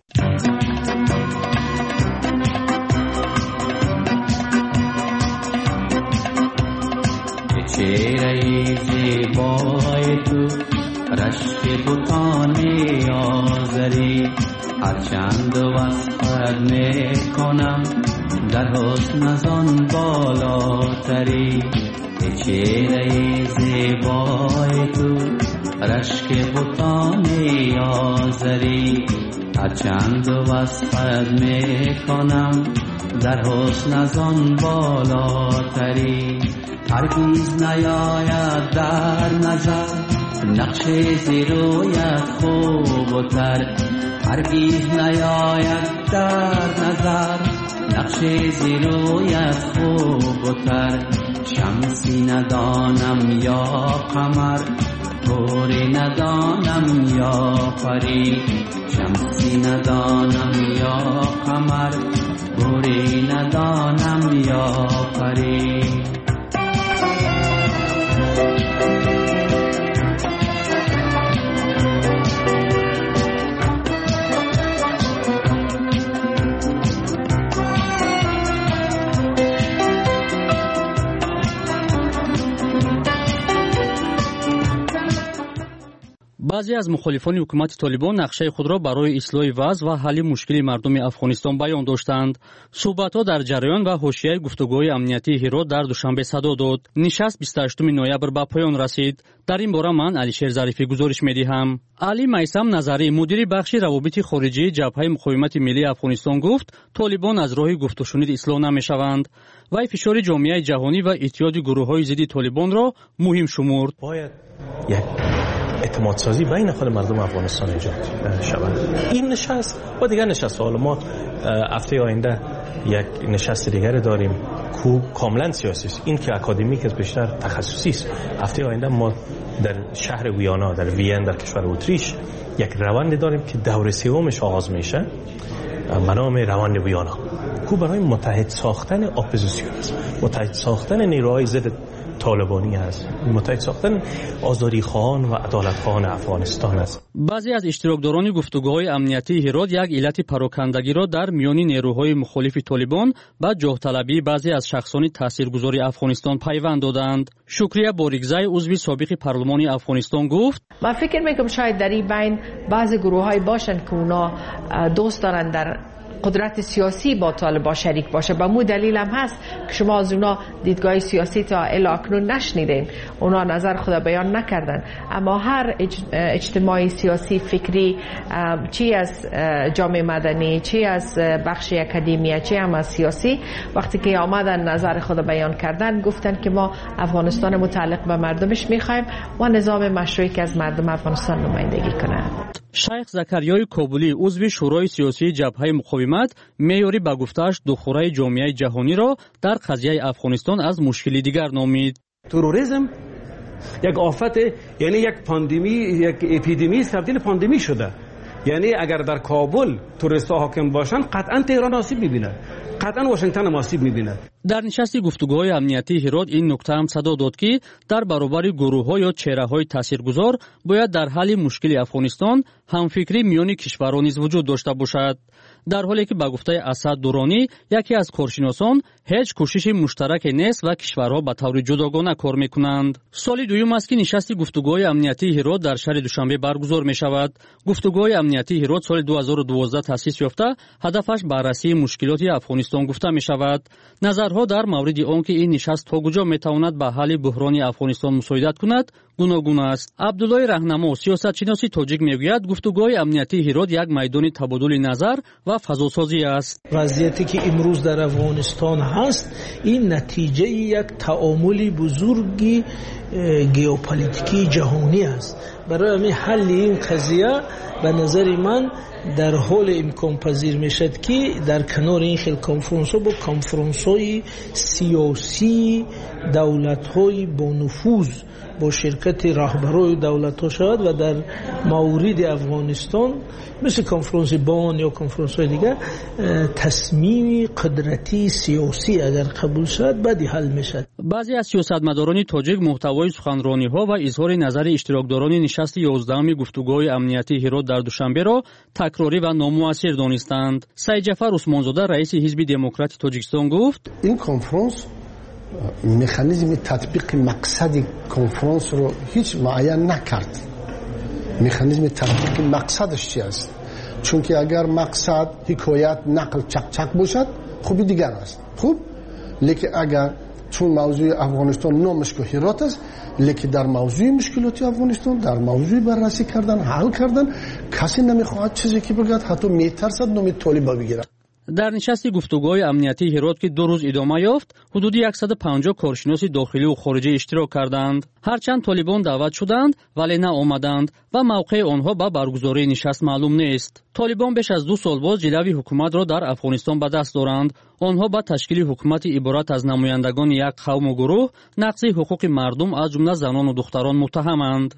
چهره زیبای تو رشک بوتانی آزری هرچند وصفت میکنم در حسن ازان بالاتری. چهره زیبای تو رشک بوتانی آزری هرچند وصفت میکنم در حسن ازان بالاتری. هرگز نیاید در نظر نقش زیرویت خوب و تر. هرگز نیاید در نظر نقش زیرویت خوب و تر. شمسی ندانم یا قمر گوری ندانم یا پری. شمسی ندانم یا قمر گوری ندانم یا پری. بعضی از مخالفان حکومت طالبان نقشه خود را برای اصلاح وضع و حل مشکل مردم افغانستان بیان داشتند. صحبت‌ها در جریان و حاشیه گفتگوهای امنیتی هرات در دوشنبه صدا داد. نشست بیست و هشتم نوامبر به پایان رسید. در این باره من علیشیر ظریفی گزارش می‌دهم. علی میثم نظری مدیر بخش روابط خارجی جبهه مقاومت ملی افغانستان گفت طالبان از راه گفت و شنود اصلاح نمی‌شوند. وی فشار جامعه جهانی و اتحاد گروه‌های ضد طالبان را مهم شمرد. باید یک اعتماد سازی بین خود مردم افغانستان ایجاد شود. این نشست و دیگر نشست حالا ما هفته آینده یک نشست دیگر داریم که کاملا سیاسی است. این که اکادمیک است بیشتر تخصصی است. هفته آینده ما در شهر ویانا در وین در کشور اتریش یک روند داریم که دوره سومش آغاز میشه به نام روند ویانا که برای متحد ساختن اپوزیسیون است، متحد ساختن نیروهای ضد طالبانی است. متحد ساختن آزادی خواهان و عدالت خواهان افغانستان است. بعضی از اشتراکداران گفتگوهای امنیتی هرات یک علت پراکندگی را در میان نیروهای مخالف طالبان با جاه طلبی بعضی از شخصان تاثیرگذار افغانستان پیوند دادند. شکریه باریکزای عضو سابق پارلمان افغانستان گفت: من فکر میکنم شاید در این بین بعضی گروه‌های باشن که اونا دوست دارن در قدرت سیاسی با طالبان شریک باشه. با مو دلیل هم هست که شما از اونا دیدگاه سیاسی تا الاکنون نشنیدین، اونا نظر خود بیان نکردن. اما هر اجتماعی سیاسی فکری، چی از جامعه مدنی، چی از بخش اکادمیه، چی هم از سیاسی، وقتی که آمدن نظر خود بیان کردن گفتن که ما افغانستان متعلق به مردمش میخوایم و نظام مشروعی که از مردم افغانستان نمایندگی کنه. شیخ زکریای کابلی عضو شورای سیاسی جبهه مقاومت میوری با گفته‌اش دخورای جامعه جهانی را در قضیه افغانستان از مشکلی دیگر نامید. تروریسم یک آفت، یعنی یک پاندمی، یک اپیدمی تبدیل پاندمی شده. یعنی اگر در کابل توریست‌ها حاکم باشن قطعا تهران آسیب می‌بینه، قطعا واشنگتن هم آسیب می‌بینه. در نشست گفتگوهای امنیتی هرات این نکته هم صدا داد که در برابر گروه‌ها یا چهره‌های تاثیرگذار باید در حل مشکل افغانستان همفکری میان کشورها نیز وجود داشته باشد. در حالی که با گفته اسد دورانی یکی از کارشناسان هیچ کوشش مشترک نیست و کشورها به طور جداگانه کار میکنند. سال دوم است که نشست گفتگوهای امنیتی هرات در شهر دوشنبه برگزار می شود. گفتگوهای امنیتی هرات سال دو هزار و دوازده تأسیس یافته، هدفش بررسی مشکلات افغانستان گفته می شود. نظرها در مورد آنکه این نشست تا کجا می تواند به حل بحران افغانستان مساعدت کند گوناگون است. عبدالله رهنما سیاستشناس تاجیک میگوید گفتگوهای امنیتی هرات یک میدان تبادل نظر و فضاسازی است. وضعیتی که امروز در افغانستان هست این نتیجه یک تعامل بزرگی ژئوپلیتیکی جهانی است. برای حل این قضیه به نظر من در حال امکان پذیر میشد که در کنار این خیل کنفرانس ها با کنفرانس های سیاسی دولت های با نفوذ با شرکت رهبرای دولت ها شد و در مورد افغانستان مثل کنفرانس بان یا کنفرانس های دیگر تصمیم قدرتی سیاسی اگر قبول شد بعدی حل میشد. بعضی از سیاستمداران تاجیک محتوای سخنرانی ها و اظهار نظر اشتراکداران نشست یازدهم گفتگوهای امنیتی هرات در دوشنبه را تکراری و نامؤثر دانستند. سید جعفر عثمانزاده رئیس حزب دموکرات تاجیکستان گفت: این کنفرانس مکانیزم تطبیق مقصد کنفرانس رو هیچ معین نکرد. مکانیزم تطبیق مقصدش چی است؟ چون که اگر مقصد حکایت نقل چک چک باشد خوبی دیگر است. خوب، لیکن اگر چون موضوع افغانستان نامش که هرات است، لیکن در موضوع مشکلات افغانستان در موضوع بررسی کردن حل کردن کسی نمیخواهد چیزی که بگوید، حتی میترسد نام طالبا بگیرد. در نشست گفتگوهای امنیتی هرات که دو روز ادامه یافت، حدود صد و پنجاه کارشناس داخلی و خارجی اشتراک کردند. هرچند طالبان دعوت شدند ولی نه آمدند و موقع آنها با برگزاری نشست معلوم نیست. طالبان بیش از دو سال باز جلوی حکومت را در افغانستان به دست دارند. آنها با تشکیل حکومت عبارت از نمایندگان یک قوم و گروه نقض حقوق مردم از جمله زنان و دختران متهمند.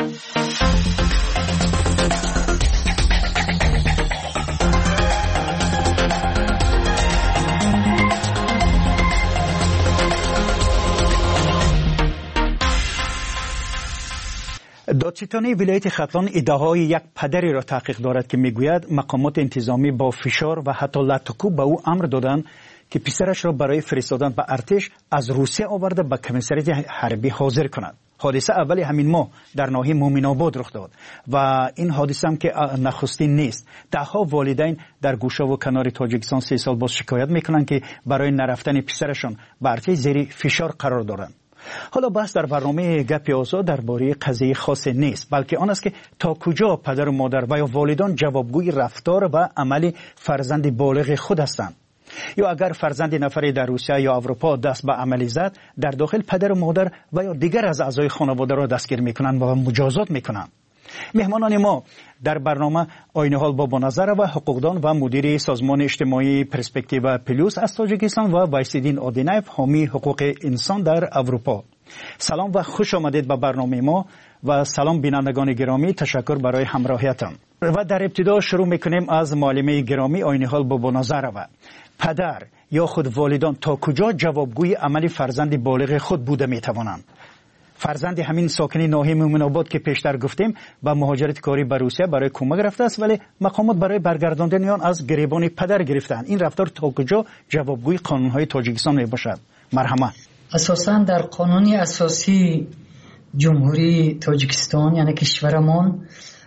دادستانی ولایت ختلان ادعای یک پدری را تحقیق دارد که میگوید مقامات انتظامی با فشار و حتی لطکوب به او امر دادند که پسرش را برای فرستادن به ارتش از روسیه آورده به کمیساریات حربی حاضر کند. حادثه اول همین ماه در ناحیه مومن آباد رخ داد و این حادثه هم که نخستین نیست. دهها والدین در گوشه و کنار تاجیکستان سه سال باز شکایت میکنند که برای نرفتن پسرشان به ارتش زیر فشار قرار دارند. حالا بحث در برنامه گپ آزاد درباره قضیه خاص نیست، بلکه آن است که تا کجا پدر و مادر و یا والدان جوابگوی رفتار و عمل فرزند بالغ خود هستند. یا اگر فرزند نفری در روسیه یا اروپا دست به عملی زد، در داخل پدر و مادر و یا دیگر از اعضای خانواده را دستگیر میکنند و مجازات میکنند. مهمانان ما در برنامه آینه حال بابا نظر و حقوقدان و مدیر سازمان اجتماعی پرسپکتیو پلوس از تاجیکستان و وایسیدین آدینایف حامی حقوق انسان در اروپا. سلام و خوش آمدید به برنامه ما و سلام بینندگان گرامی، تشکر برای همراهیتان. و در ابتدا شروع میکنیم از معلمه گرامی آینه حال بابا نظر و پدر یا خود والدان تا کجا جوابگوی عمل فرزند بالغ خود بوده می توانند؟ فرزند همین ساکن ناحیه مومن آباد که پیشتر گفتیم با مهاجرت کاری به روسیه برای کمک رفته است، ولی مقامات برای برگرداندن آن از گریبان پدر گرفتند. این رفتار تا کجا جوابگوی قانون‌های تاجیکستان می باشد؟ مرحمت. اساساً در قانون اساسی جمهوری تاجیکستان یعنی کشورمان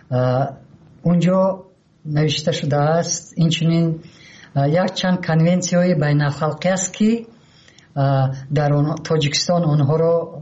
اونجا نوشته شده است این چنین یک چند کنونسی‌های بین الخلقی است که در تاجیکستان آنها را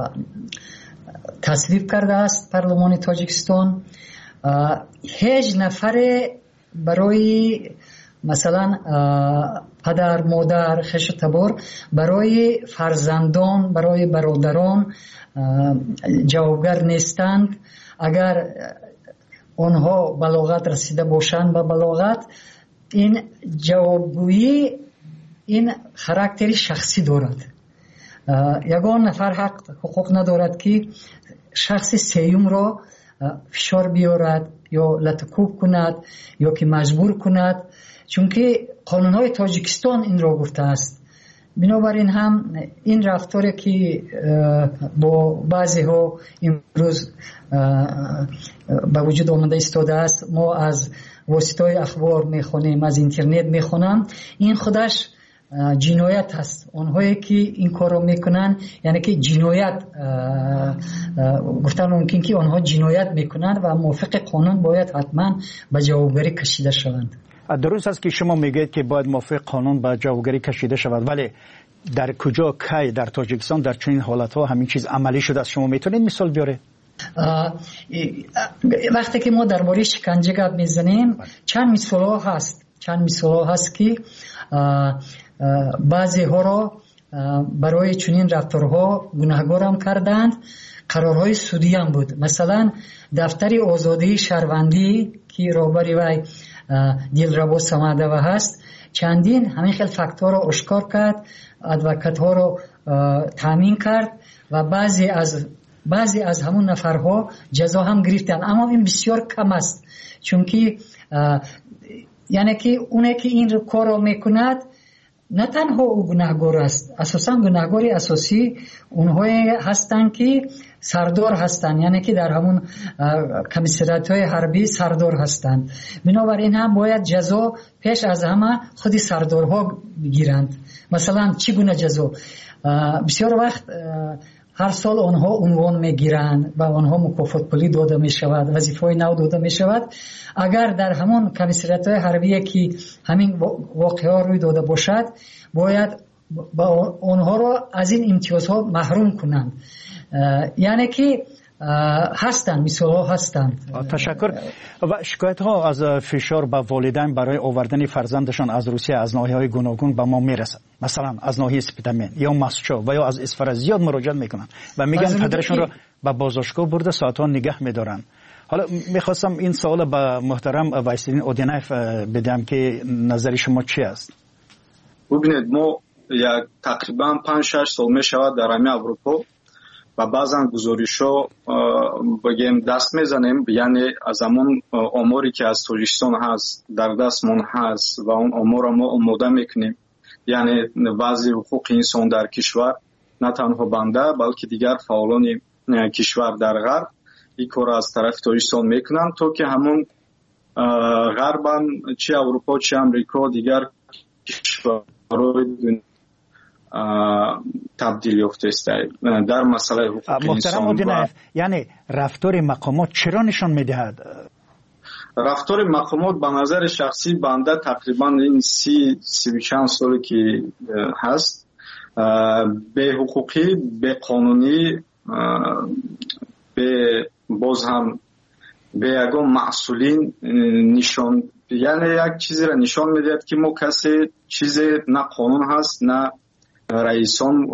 تصویب کرده است پارلمان تاجیکستان. هیچ نفر برای مثلا پدر مادر خش تبار برای فرزندان برای برادران جوابگر نیستند. اگر آنها بلاغت رسیده باشند به بلاغت، این جوابگویی این خاراکتر شخصی دارد. یگان نفر حق حقوق ندارد که شخص سیوم را فشار بیارد یا لطکوب کند یا که مجبور کند، چون که قانون‌های تاجیکستان این را گفته است. بنابراین هم این رفتاری که با بعضی ها امروز به وجود آمده ایستاده است، ما از واسطه اخبار میخونیم، از اینترنت میخونم، این خودش جنایت است. آنهایی که این کار را میکنن یعنی که جنایت گفتن ممکن که آنها جنایت میکنند و موافق قانون باید حتما به جوابگری کشیده شوند. درست است که شما میگید که باید موافق قانون به جوابگری کشیده شود، ولی در کجا کی در تاجیکستان در چنین حالت‌ها همین چیز عملی شده است؟ شما میتونید مثال بیاره؟ وقتی که ما درباره شکنجه گپ میزنیم چند مثال هست چند مثال هست که بعضی ها را برای چنین رفتارها گناهکار هم کردند. قرارهای سودی هم بود. مثلا دفتر آزادی شهروندی که رهبری وی دلربا سمدوی هست چندین همین خیلی فاکتور را آشکار کرد، ادوکات ها را تامین کرد و بعضی از بعضی از همون نفرها جزا هم گرفتن. اما این بسیار کم است، چون که یعنی که اونه که این کار را میکند نه تنها او گناهکار است، اساسا گناهکاری اساسی اونهایی هستند که سردار هستند، یعنی که در همون کمیسریات های حربی سردار هستند. بنابراین هم باید جزا پیش از همه خودی سردارها بگیرند. مثلا چگونه جزا؟ بسیار وقت هر سال آنها عنوان میگیرند و آنها مکافات پولی داده می شود، وظیفه نو داده می شود. اگر در همون کمیسریات های حربی که همین واقعا روی داده باشد، باید با آنها را از این امتیازها محروم کنند. یعنی که هستند، مثال ها هستند. تشکر. و شکایت ها از فشار به والدین برای آوردن فرزندشان از روسیه از ناحیه های گوناگون به ما میرسد. مثلا از ناحیه سپیدمین یا مسچو و یا از اصفهان زیاد مراجعه میکنن و میگن پدرشون را به بازداشتگاه برده ساعتها نگه میدارن. حالا میخواستم این سوال به محترم وایسلین اودینایف بدم که نظر شما چی است؟ ببینید، ما یک تقریبا پنج شش سال میشود در همه اروپا و بعضا گزارش‌ها بگیم دست میزنیم، یعنی از همون آماری که از تاجیکستان هست در دستمون هست و اون آمار ما آماده میکنیم، یعنی وضع حقوق انسان در کشور نه تنها بنده بلکه دیگر فعالان کشور در غرب این کار از طرف تاجیکستان میکنن، تا که همون غربن چه اروپا چه امریکا دیگر کشورهای دنیا تبدیل یافته است در مسئله حقوق انسان. محترم یعنی رفتار مقامات چرا نشان میدهد؟ رفتار مقامات به نظر شخصی بنده تقریبا این سی سی و چند سالی که هست به حقوقی، به قانونی، به باز هم به یگان مسئولین نشان، یعنی یک چیزی را نشان میدهد که ما کسی چیز نه قانون هست نه رئیسان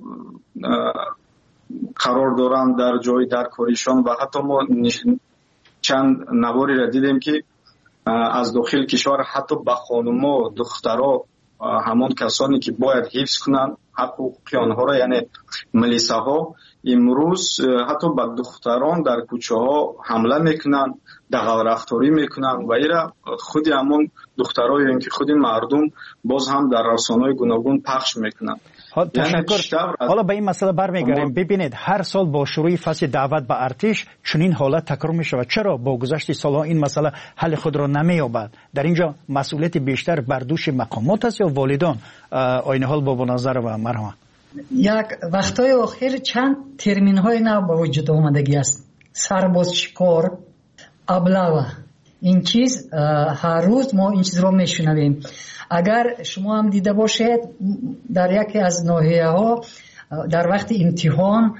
قرار دارند در جای در کاریشان و حتی ما چند نواری را دیدیم که از داخل کشور حتی به خانوما دخترها همون کسانی که باید حفظ کنند حقوق آنها را، یعنی ملیسه ها، امروز حتی به دختران در کوچه ها حمله میکنن، دغل رفتاری میکنن و ایرا خودی همون دخترایی که خودی مردم باز هم در رسانه‌های گوناگون پخش میکنن. تشکر. حالا به این مسئله برمیگردیم. ببینید هر سال با شروع فصل دعوت به ارتش چنین حالت تکرار میشود. چرا با گذشت سالها این مسئله حل خود را نمییابد؟ در اینجا مسئولیت بیشتر بر دوش مقامات است یا والدان؟ آیین حال بابا نظر و مرحمت. یک وقتای آخر چند ترمین های نو به وجود آمدگی است. سرباز شکار، ابلاوه، این چیز هر روز ما این چیز رو میشنویم. اگر شما هم دیده باشید در یکی از ناحیه ها در وقت امتحان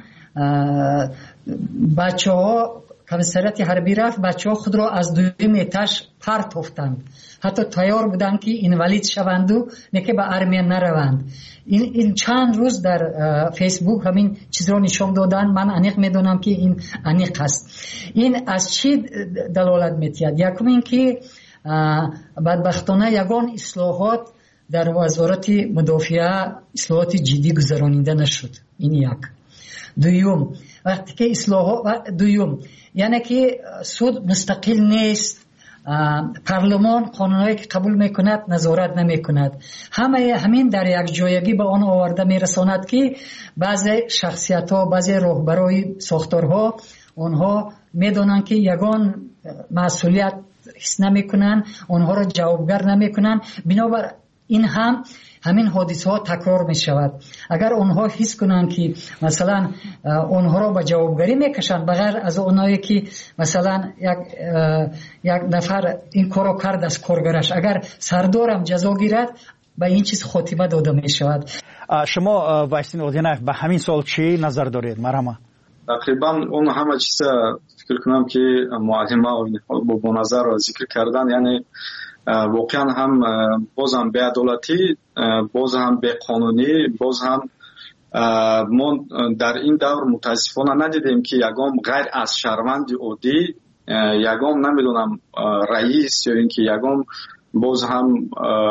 بچه ها کمیسریت حربی رفت، بچه ها خود را از دویم اتاش پرتافتند، حتی تیار بودند که اینوالید شوند و نه که به ارمیه نروند. این, این چند روز در فیسبوک همین چیز را نشان دادن. من انیق میدونم که این انیق است. این از چی دلالت میتید؟ یکم این که بدبختانه یگان اصلاحات در وزارت مدافعه اصلاحات جدی گذرانیده نشد. این یک. دویم وقتی که اصلاحات دویم یعنی که سود مستقل نیست، پارلمان قانونهایی که قبول میکند نظارت نمیکند، همه همین در یک جایگی به آن آورده میرساند که بعضی شخصیت ها، بعضی راهبرای ساختارها آنها میدونن که یگان مسئولیت حس نمیکنن، آنها را جوابگر نمیکنن، بنابر این هم همین حادثه ها تکرار می شود. اگر آنها حس کنند که مثلا آنها را به جوابگری میکشند، بغیر از اونایی که مثلا یک یک نفر این کارو کرد از کارگرش، اگر سردارم جزا گیرد، به این چیز خاتمه داده می شود. شما وایسین اودینه به همین سوال چی نظر دارید؟ مرحبا. تقریبا اون همه چیز فکر کنم که معلم ها با نظر را ذکر کردن، یعنی واقعا هم باز هم بی‌عدالتی، باز هم بی‌قانونی، باز هم ما در این دور متاسفانه ندیدیم که یگام غیر از شهروند عادی، یگام نمیدونم رئیس یا اینکه یگام باز هم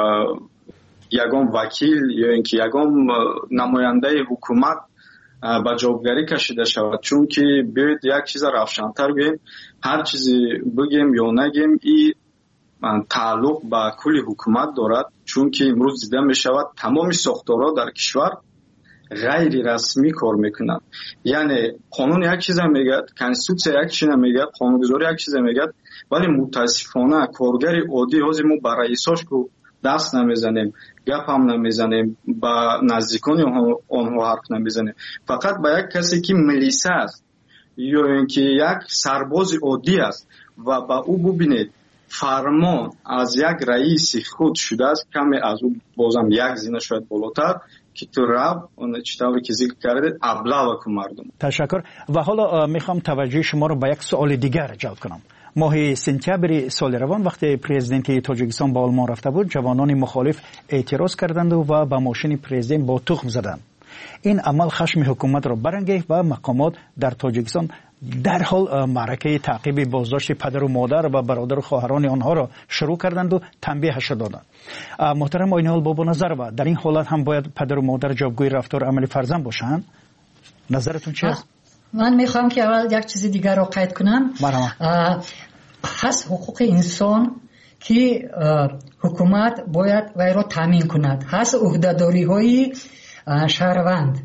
یگام وکیل یا اینکه یگام نماینده حکومت به جوابگری کشیده شود. چون که بیاید یک چیز روشن‌تر بگیم، هر چیزی بگیم یا نگیم این تعلق به کل حکومت دارد. چون که امروز دیده می شود تمام ساختارها در کشور غیر رسمی کار میکنند. یعنی قانون یک چیز میگه، کنستیتوسیون یک چیز میگه، قانونگذاری یک چیز میگه، ولی متاسفانه کارگر عادی هازی ما با رئیساش که دست نمیزنیم، گپ هم نمیزنیم، با نزدیکان آنها حرف نمیزنیم، فقط با یک کسی که ملیسه است یا اینکه یک سرباز عادی است و با او ببینید فرمان از یک رئیس خود شده است، کمی از او بازم یک زینه شاید بالاتر که تو رب اون چطوری که ذکر کردید ابلاغ کن مردم. تشکر. و حالا میخوام توجه شما رو به یک سوال دیگر جلب کنم. ماه سپتامبر سال روان وقتی پرزیدنت تاجیکستان به آلمان رفته بود، جوانان مخالف اعتراض کردند و به ماشین پرزیدنت با تخم زدند. این عمل خشم حکومت را برانگیخت و مقامات در تاجیکستان در حال معرکه تعقیب بازداشت پدر و مادر و برادر و خواهران آنها را شروع کردند و تنبیهش دادند. محترم آیین حال بابا نظر و در این حالت هم باید پدر و مادر جوابگوی رفتار عملی فرزند باشند؟ نظرتون چی است؟ من میخوام که اول یک چیز دیگر را قید کنم. هست حقوق انسان که حکومت باید وی را تامین کند. هست عهده‌داری های شهروند.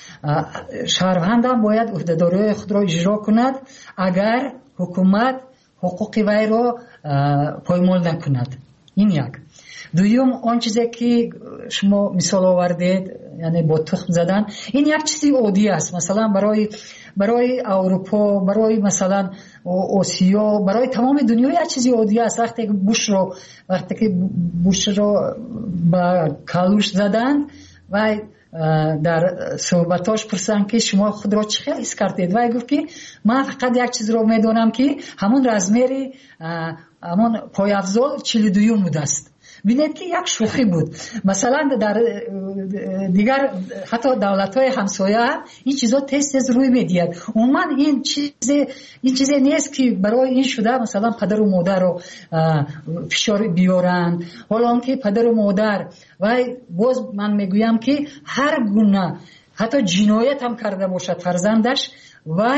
شهروند هم باید عهده‌داری خود را اجرا کند اگر حکومت حقوق وی را پایمال نکند. این یک. دوم آن چیزی که شما مثال آوردید، یعنی با تخم زدن، این یک چیزی عادی است. مثلا برای برای اروپا، برای مثلا آسیا، برای تمام دنیا یک چیزی عادی است. وقتی که بوش رو وقتی که بوش رو با کالوش زدن و در صحبتاش پرسیدن که شما خود را چه حس کردید، و گفت که من فقط یک چیز رو میدونم که همون رزمری همون پای افضل چهل و دوم بوده است. ببینید که یک شوخی بود. مثلا در دیگر حتی دولت‌های همسایه این چیزا تست تست روی میدید. عموما این چیز این چیزی نیست که برای این شده مثلا پدر و مادر رو فشار بیارن. حالا که پدر و مادر و باز من میگویم که هر گونه حتی جنایت هم کرده باشد فرزندش و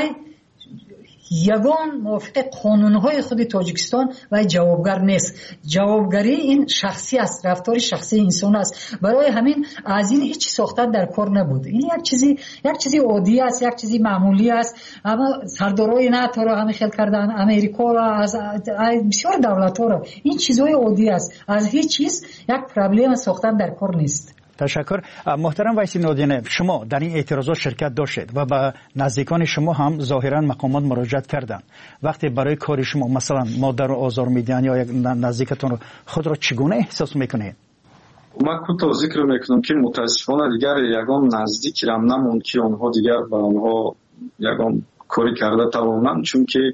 یگان موافق قانونهای خود تاجیکستان و جوابگر نیست. جوابگری این شخصی است، رفتار شخصی انسان است. برای همین از این هیچ ساختن در کار نبود. این یک چیزی یک چیزی عادی است، یک چیزی معمولی است. اما سردارای ناتو را همه خیل کردن، امریکا را، از بسیار دولت‌ها را، این چیزهای عادی است. از هیچ چیز یک پرابلم ساختن در کار نیست. تشکر. محترم ویسی نادینه، شما در این اعتراضات شرکت داشتید و به نزدیکان شما هم ظاهرا مقامات مراجعت کردند. وقتی برای کار شما مثلا مادر رو آزار میدن یا یک نزدیکتون رو، خود را چگونه احساس میکنید؟ من کوتاه ذکر میکنم که متاسفانه دیگر یگان نزدیکی رم نموند که آنها دیگر به آنها یگان کاری کرده توانند، چون که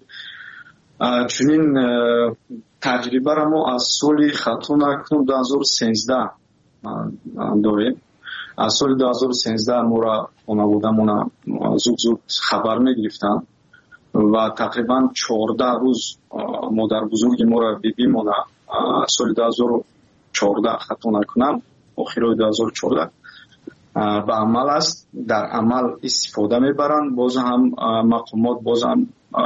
چنین تجربه را ما از سال خطا نکنم دو هزار و سیزده داریم. از سال دو هزار و سیزده ما را خانواده‌مون زود زود خبر میگرفتن و تقریبا چهارده روز مادر بزرگ ما را بی بی مونه سال دو هزار و چهارده خطا نکنم آخرای دو هزار و چهارده به عمل است، در عمل استفاده میبرند. باز هم مقامات، باز هم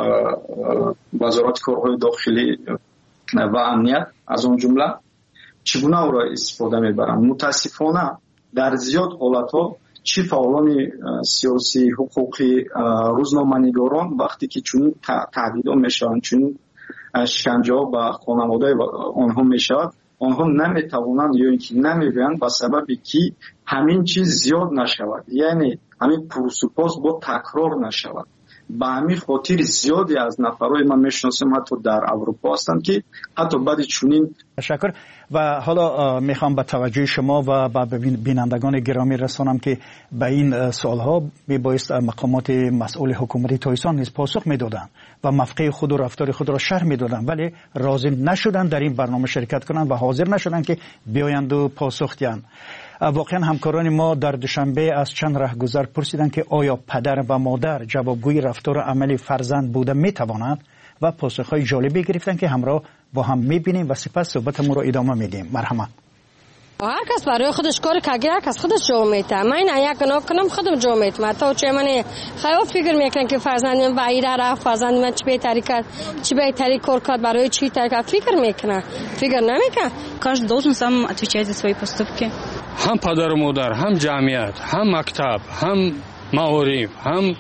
وزارت کارهای داخلی و امنیت از اون جمله چگونه او را استفاده میبرند. متاسفانه در زیاد حالتها چی فعالان سیاسی، حقوقی، روزنامه‌نگاران وقتی که چون تهدیدها میشوند، چون شکنجه ها به خانواده آنها میشود، آنها نمیتوانند یا اینکه نمیگویند به سببی که همین چیز زیاد نشود، یعنی همین پرسپاس با تکرار نشود. به همین خاطر زیادی از نفرهای من میشناسم حتی در اروپا هستند که حتی بعد چنین. تشکر. و حالا میخوام به توجه شما و به بینندگان گرامی رسانم که به این سوالها میبایست مقامات مسئول حکومتی تاجیکستان نیز پاسخ میدادند و موقع خود و رفتار خود را شرح میدادند، ولی راضی نشدند در این برنامه شرکت کنند و حاضر نشدند که بیایند و پاسخ دهند. واقعا همکاران ما در دوشنبه از چند رهگذر پرسیدند که آیا پدر و مادر جوابگوی رفتار عملی فرزند بوده میتوانند و پاسخهای جالبی گرفتند که همراه با هم میبینیم و سپس صحبتمون رو ادامه میدیم. مرحمت. هر کس برای خودش کار که هر کس خودش جا میته. من یک گناه کنم خودم جا میتم. تا چه من خیلی فکر میکنم که فرزندم بعیده رفت، فرزندم من چه بهتری کرد، چه بهتری کار کرد، برای چی تر فکر میکنه. فکر намикан. Каждый должен сам отвечать за свои поступки. هم پدر و مادر، هم جمعیت، هم مکتب، هم معارف، هم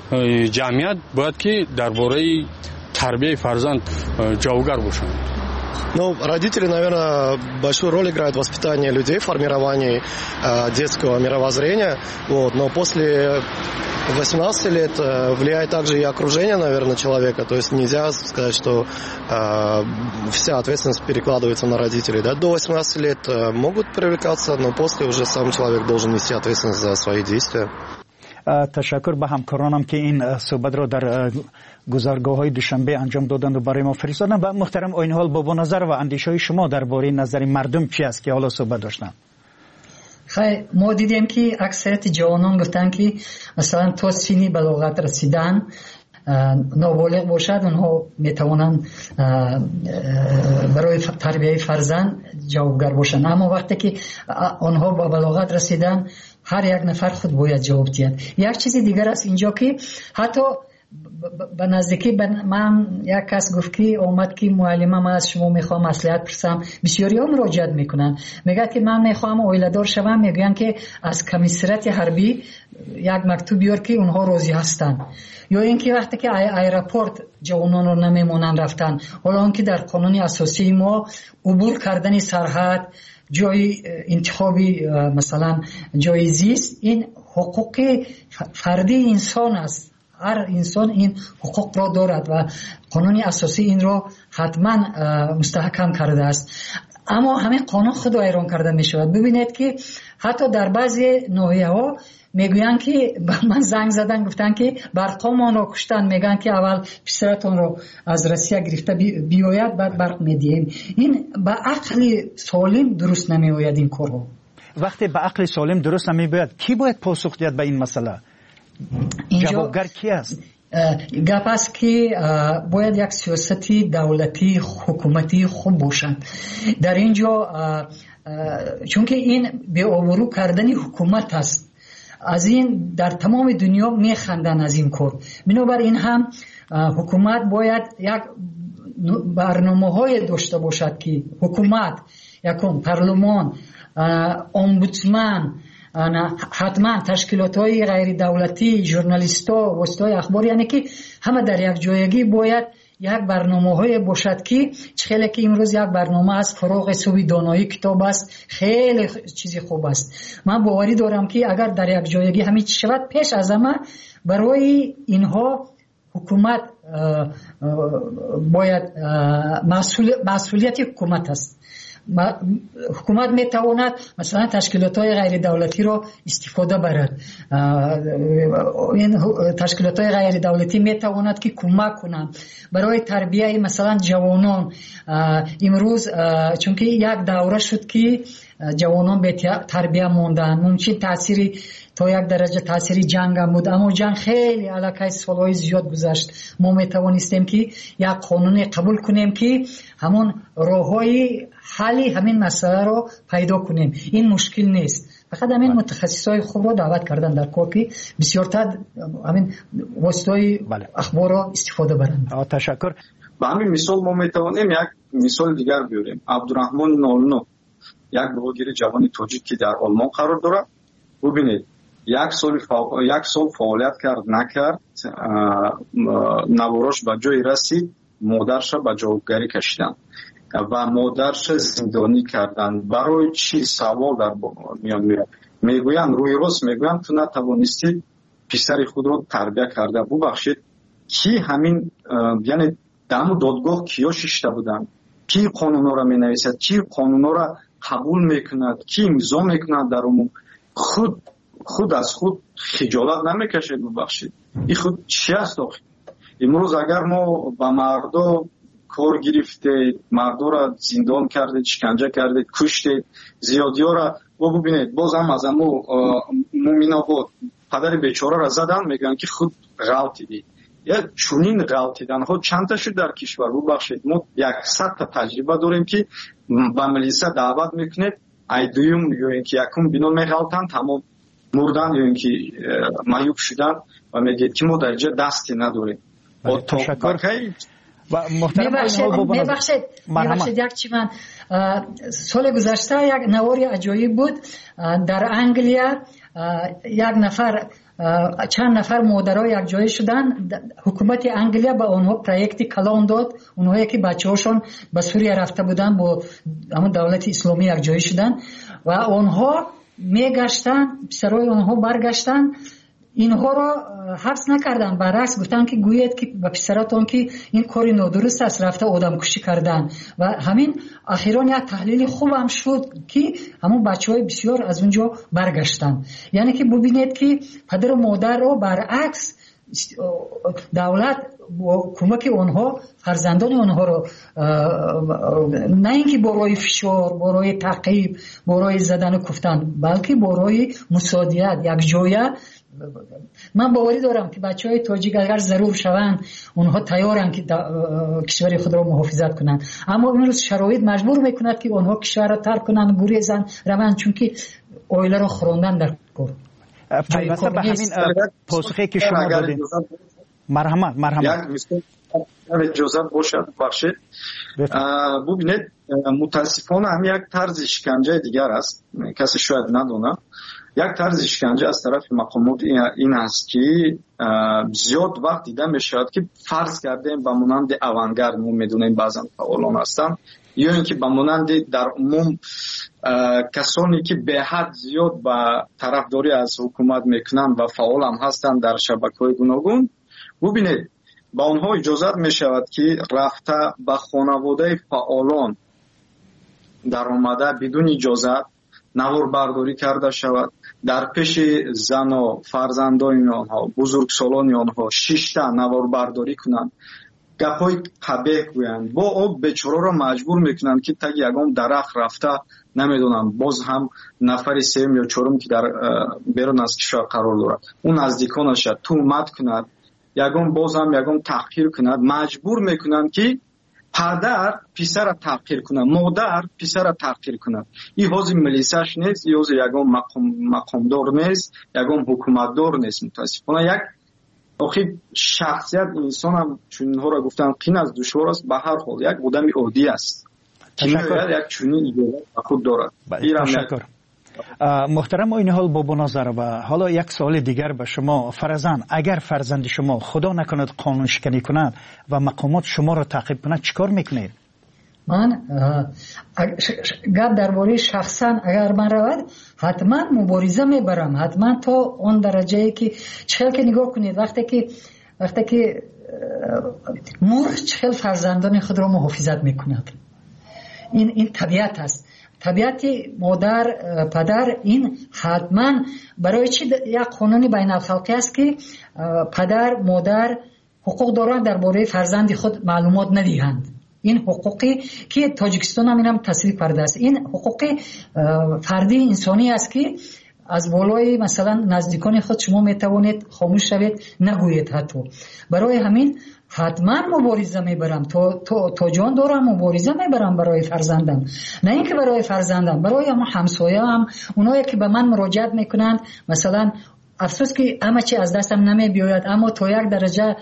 جمعیت باید که درباره تربیت فرزند جوابگر باشند. Ну, родители, наверное, большую роль играют в воспитании людей, в формировании э, детского мировоззрения. Вот. Но после восемнадцати лет э, влияет также и окружение, наверное, человека. То есть нельзя сказать, что э, вся ответственность перекладывается на родителей. Да? До восемнадцати лет э, могут привлекаться, но после уже сам человек должен нести ответственность за свои действия. تشکر به همکارانم که این صحبت را در گزارگاه های دوشنبه انجام دادند و برای ما فرستادند. و محترم آین حال با نظر و اندیشه های شما درباره نظر مردم چی است که حالا صحبت داشتن؟ خیلی ما دیدیم که اکثریت جوانان گفتن که مثلا تا سنی بلاغت رسیدن نابالغ باشد اونها میتوانند برای تربیت فرزند جوابگر باشند، اما وقتی که آنها با بلاغت رسیدن هر یک نفر خود باید جواب دهد. یک چیز دیگر است اینجا که حتی به نزدیکی من یک کس گفت که اومد که معلمه من از شما میخوام مصلحت پرسم، بسیاری ها مراجعت میکنن، میگه که من میخوام اویله دار شوم، میگن که از کمیسریت حربی یک مکتوب بیار که اونها راضی هستن، یا اینکه وقتی که ایرپورت جوانان رو نمیمونن رفتن، حالا اون که در قانون اساسی ما عبور کردن سرحد، جای انتخابی مثلا جای زیست، این حقوق فردی انسان است. هر انسان این حقوق را دارد و قانون اساسی این را حتما مستحکم کرده است. اما همین قانون خود را ایران کرده می شود. ببینید که حتی در بعضی ناحیه ها میگویند که من زنگ زدن گفتن که برقمان رو کشتن، میگن که اول پسرتون رو از روسیه گرفته بیاید بعد برق میدیم. این با عقل سالم درست نمیآید این کار. وقتی با عقل سالم درست نمیآید کی باید پاسخ دهد به این مسئله؟ جوابگر کی است؟ گپ است که باید یک سیاستی دولتی حکومتی خوب باشد در اینجا، چون که این به آبرو کردن حکومت است. از این در تمام دنیا میخندن از این کار. بنابراین هم حکومت باید یک برنامه های داشته باشد که حکومت، یکم پارلمان، امبودسمن، حتما تشکیلات های غیر دولتی، ژورنالیست ها، واسطه اخبار، یعنی که همه در یک جایگی باید یک برنامه های باشد که خیلی که امروز یک برنامه است فراغ صوبی دانایی کتاب است، خیلی چیزی خوب است. من باوری دارم که اگر در یک جایگی همین چی شود، پیش از همه برای اینها حکومت باید مسئولیت حکومت است. حکومت میتواند مثلا تشکیلات های غیر دولتی را استفاده برد. این تشکیلات های غیر دولتی میتواند که کمک کنند برای تربیه مثلا جوانان. امروز چون که یک دوره شد که جوانان به تربیه موندن، ممکن تأثیری تا یک درجه تأثیری جنگ هم بود، اما جنگ خیلی علاقه سالهای زیاد گذشت. ما میتوانستیم که یک قانون قبول کنیم که همون راههای حلی همین مسئله رو پیدا کنیم. این مشکل نیست، فقط همین متخصصای خوب رو دعوت کردن در کار که بسیارتر همین واسطای اخبار رو استفاده برند. تشکر. با همین مثال ما میتوانیم یک مثال دیگر بیاریم. عبدالرحمن نولنو، یک بلاگر جوان تاجیک که در آلمان قرار دارد. ببینید یک سال فا... یک سال فعالیت کرد نکرد، نواراش به جای رسید، مادرش به جوابگری کشیدن و مادرش زندانی کردن. برای چی؟ سوال در میان میاد. میگویند روی روز میگویند تو نتوانستی پسر خود رو تربیت کرده. ببخشید کی همین یعنی دم دادگاه کیا شیشته بودن؟ کی قانونا را می نویسد؟ کی قانونا را قبول میکند؟ کی امضا میکند در اون؟ خود خود از خود خجالت نمیکشید؟ ببخشید این خود چی است؟ امروز اگر ما با مردم کار گرفتید، مردم را زندان کردید، شکنجه کردید، کشتید، زیادی ها را و ببینید باز هم از امو مومین آباد پدر بیچاره را زدن، میگن که خود غلطیدید. یا چونین غلطیدن ها چند تا شد در کشور. ببخشید ما صد تا تجربه داریم که با ملیسا دعوت میکنید ای دویم یا اینکه یکم بینال میغلطن تمام مردن یا اینکه معیوب شدن و میگید که ما در اینجا دستی نداریم. تشکر. و محترم میبخشید میبخشید یک چی من سال گذشته یک نواری عجایب بود در انگلیا. یک نفر چند نفر مادرها یک جای شدن، حکومت انگلیا به اونها پروژه کلان داد. اونهایی که بچه‌هاشون به سوریه رفته بودن با همون دولت اسلامی یک جای شدن و اونها میگشتن، پسرای اونها برگشتن، اینها را حبس نکردن، برعکس گفتن که گویید که به پسراتون که این کاری نادرست است، رفته آدم کشی کردن. و همین اخیراً یک تحلیل خوب هم شد که همون بچه‌های بسیار از اونجا برگشتن. یعنی که ببینید که پدر و مادر رو برعکس دولت با کمک اونها فرزندان اونها رو نه اینکه برای فشار، برای تعقیب، برای زدن و کفتن، بلکه برای مساعدت یک جایه. من باوری دارم که بچهای تاجیک اگر ضرور شوند اونها تیارن که کشور خود را محافظت کنند، اما امروز شرایط مجبور میکند که اونها کشور را ترک کنند، گریزن روند، چون که اویله را خوراندن در کار. پیوسته به همین پاسخی که شما دادین مرحمت مرحمت یک مثال اجازه باشد بخشید. ببینید متاسفانه هم یک طرز شکنجه دیگر است، کسی شاید ندونه. یک طرز شکنجه از طرف مقامات این است که زیاد وقت دیده می شود که فرض کردیم به مانند اوانگارد ما میدونیم بعضا فعالان هستند، یا اینکه به مانند در عموم کسانی که به حد زیاد به طرفداری از حکومت میکنند و فعال هم هستند در شبکه‌های گوناگون. ببینید با آنها اجازه می شود که رفته به خانواده فعالان در آمده بدون اجازت наворбардорӣ карда шавад. дар пеши зану фарзандони онҳо, бузургсолони онҳо шишта наворбардорӣ кунанд, гапҳои қабеҳ гӯянд, бо об бечораро маҷбур мекунанд ки таги ягон дарахт рафта намедонам боз ҳам нафари сеюм ё чорум ки дар берун аз кишвар қарор дорад ӯ наздиконашад туҳмат кунад, ягон боз ҳам ягон таҳқир кунад, маҷбур мекунанд ки падар писара таҳқир кунад, модар писара таҳқир кунад. ин ҳози милисаш нест, ин ҳози ягон мақомдор нест, ягон ҳукуматдор нест. мутаассифона як охи шахсият инсонам чунинҳоро гуфтан қин аст, душвор аст. ба ҳар ҳол як одами оддӣ аст, як чунин иҷозат ба худ дорад. ташаккур. محترم این حال بابا نظرова حالا یک سوال دیگر به شما فرزند اگر فرزند شما خدا نکند قانون شکنی کند و مقامات شما را تعقیب کند چیکار میکنید؟ من گپ درباره شخصا اگر من رود حتما مبارزه میبرم، حتما تا اون درجه که چخیل که نگاه کنید وقتی که وقتی که مرغ چخیل فرزندان خود را محافظت میکند، این این طبیعت است. طبیعت مادر پدر این حتما برای چی یک قانون بین الخلقی است که پدر مادر حقوق دارند درباره فرزند خود معلومات ندهند. این حقوقی که تاجیکستان هم اینم تصویب کرده است. این حقوق فردی انسانی است که از بالای مثلا نزدیکان خود شما میتوانید خاموش شوید نگویید. حتی برای همین حتما مبارزه میبرم، تا, تا, تا جان دارم مبارزه میبرم برای فرزندم، نه اینکه برای فرزندم، برای هم همسایه هم اونایی که به من مراجعت میکنند. مثلا افسوس که همه چی از دستم نمی بیاید، اما تا یک درجه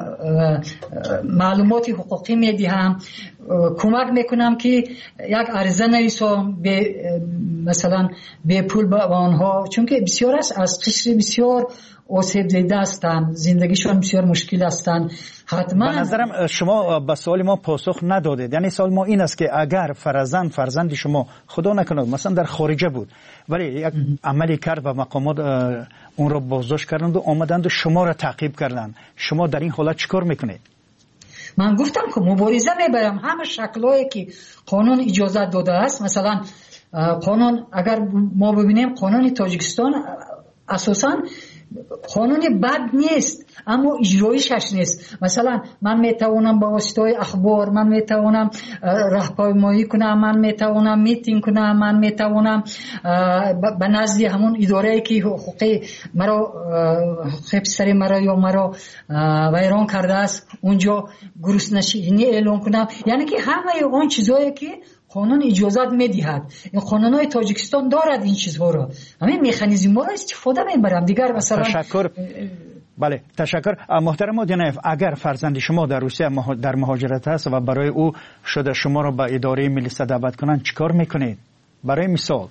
معلومات حقوقی میدهم، کمک میکنم که یک عرضه نویسم به مثلا به پول به آنها، چون که بسیار است از قشر بسیار آسیب دیده هستند، زندگیشون بسیار مشکل هستند. حتما به نظرم شما به سوال ما پاسخ ندادید. یعنی سوال ما این است که اگر فرزند فرزند شما خدا نکند مثلا در خارجه بود ولی یک عملی کرد و مقامات اون را بازداشت کردند و آمدند و شما را تعقیب کردند، شما در این حالت چیکار میکنید؟ من گفتم که مبارزه میبرم. همه شکلایی که قانون اجازه داده است، مثلا قانون اگر ما ببینیم قانون تاجیکستان اساساً قانون بد نیست اما اجرایشش نیست. مثلا من میتوانم با واسطه اخبار، من میتوانم راهپیمایی کنم، من میتوانم میتینگ کنم، من میتوانم به نزد همون اداره که حقوقی مرا حقوق پسری مرا یا مرا ویران کرده است اونجا گرسنگی اعلام کنم. یعنی که همه اون چیزایی که قانون اجازت میدهد، این قانونهای تاجیکستان دارد این چیزها را، همین مکانیزم را استفاده میبرم. دیگر مثلا تشکر. بله تشکر. محترم مدینف، اگر فرزند شما در روسیه در مهاجرت است و برای او شده شما را به اداره ملی دعوت کنند چیکار میکنید؟ برای مثال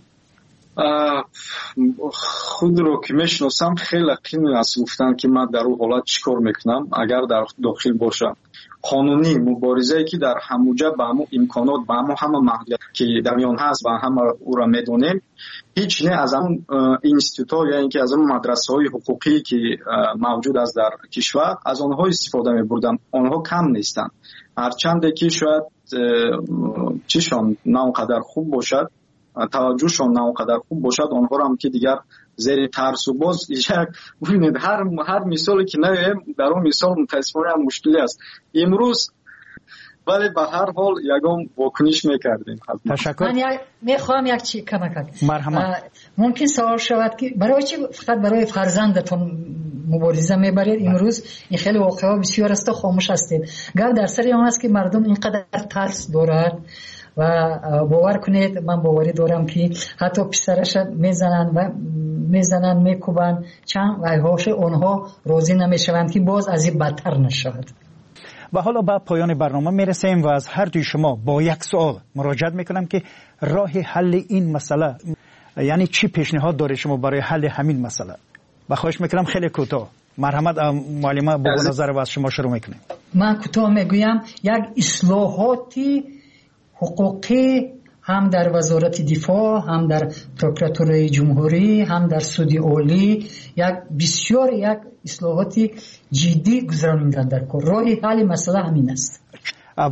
خود رو که میشناسم خیلی قین است گفتن که من در اون حالت چیکار میکنم. اگر در داخل باشم قانونی مبارزه‌ای که در هموجه به همون امکانات به همون همه محدودیت که در میان هست و همه او را میدونیم، هیچ نه از اون اینستیتوت یا اینکه از اون مدرسه‌های حقوقی که موجود است در کشور از آنها استفاده می‌بردم. آنها کم نیستند، هرچند که شاید چیشان نه اونقدر خوب باشد، توجهشان نه اونقدر خوب باشد، آنها را هم که دیگر زیر ترس و باز یک ببینید هر هر مثالی که نگیم در اون مثال متاسفانه هم مشکلی است امروز، ولی به هر حال یگان واکنش میکردیم. تشکر. من میخوام یک چی کمک مرحمت. ممکن سوال شود که برای چی فقط برای فرزندتون مبارزه میبرید امروز؟ این خیلی واقعا بسیار است، خاموش هستید. گپ در سر آن است که مردم اینقدر ترس دارند و باور کنید من باوری دارم که حتی پسرش میزنن و میزنن میکوبن چند و هاش اونها راضی نمیشوند که باز از این بدتر نشود. و حالا به پایان برنامه میرسیم و از هر دوی شما با یک سوال مراجعت میکنم که راه حل این مسئله، یعنی چی پیشنهاد دارید شما برای حل همین مسئله؟ و خواهش میکنم خیلی کوتاه. مرحمت معلمه با نظر و از شما شروع میکنیم. من کوتاه میگویم یک اصلاحاتی حقوقی هم در وزارت دفاع، هم در پروکراتوری جمهوری، هم در سود عالی یک بسیار یک اصلاحاتی جدی گذراندن در کار. راه حل مسئله همین است.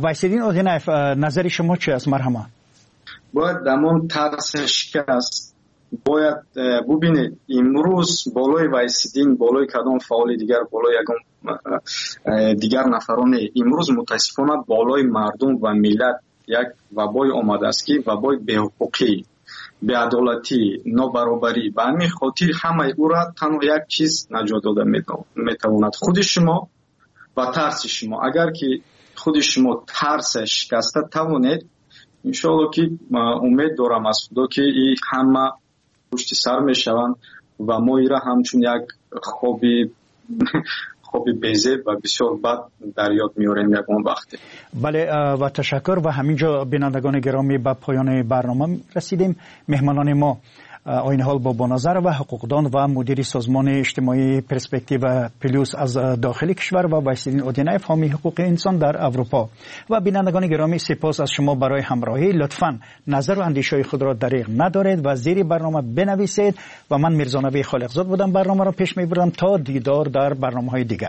وایسیدین اودینایف، نظر شما چی است؟ مرحمت. باید دمان ترس شکست باید ببینید امروز بالای وایسیدین بالای کدام فعال دیگر بالای یگان دیگر نفران امروز متاسفانه بالای مردم و ملت یک وبای آمده است که وبای بی‌حقوقی، بی‌عدالتی، نابرابری. به همین خاطر همه او را تنها یک چیز نجات داده میتواند خود شما و ترس شما. اگر که خود شما ترس شکسته توانید، انشاءالله که امید دارم از خدا که این همه پشت سر میشوند و ما ایرا همچون یک خوابی خوبی بیزه و بسیار بد در یاد میاریم یکون وقتی. بله و تشکر. و همینجا بینندگان گرامی به پایان برنامه رسیدیم. مهمانان ما آین حال بابا نظر و حقوقدان و مدیر سازمان اجتماعی پرسپکتیو پلوس از داخل کشور و وایسیدین اودینایف حامی حقوق انسان در اروپا. و بینندگان گرامی سپاس از شما برای همراهی. لطفاً نظر و اندیشه خود را دریغ ندارید و زیر برنامه بنویسید. و من میرزا نبی خالقزاد بودم، برنامه را پیش میبرم. تا دیدار در برنامه‌های دیگر.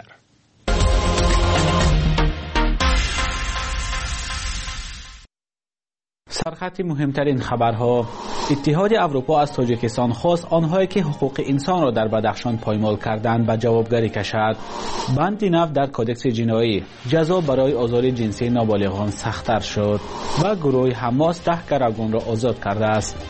سرخط مهمترین خبرها: اتحاد اروپا از تاجیکستان خواست آنهایی که حقوق انسان را در بدخشان پایمال کردند به جوابگری کشد. بند نو در کودکس جنایی: جزا برای آزار جنسی نابالغان سخت‌تر شد. و گروه حماس ده گروگان را آزاد کرده است.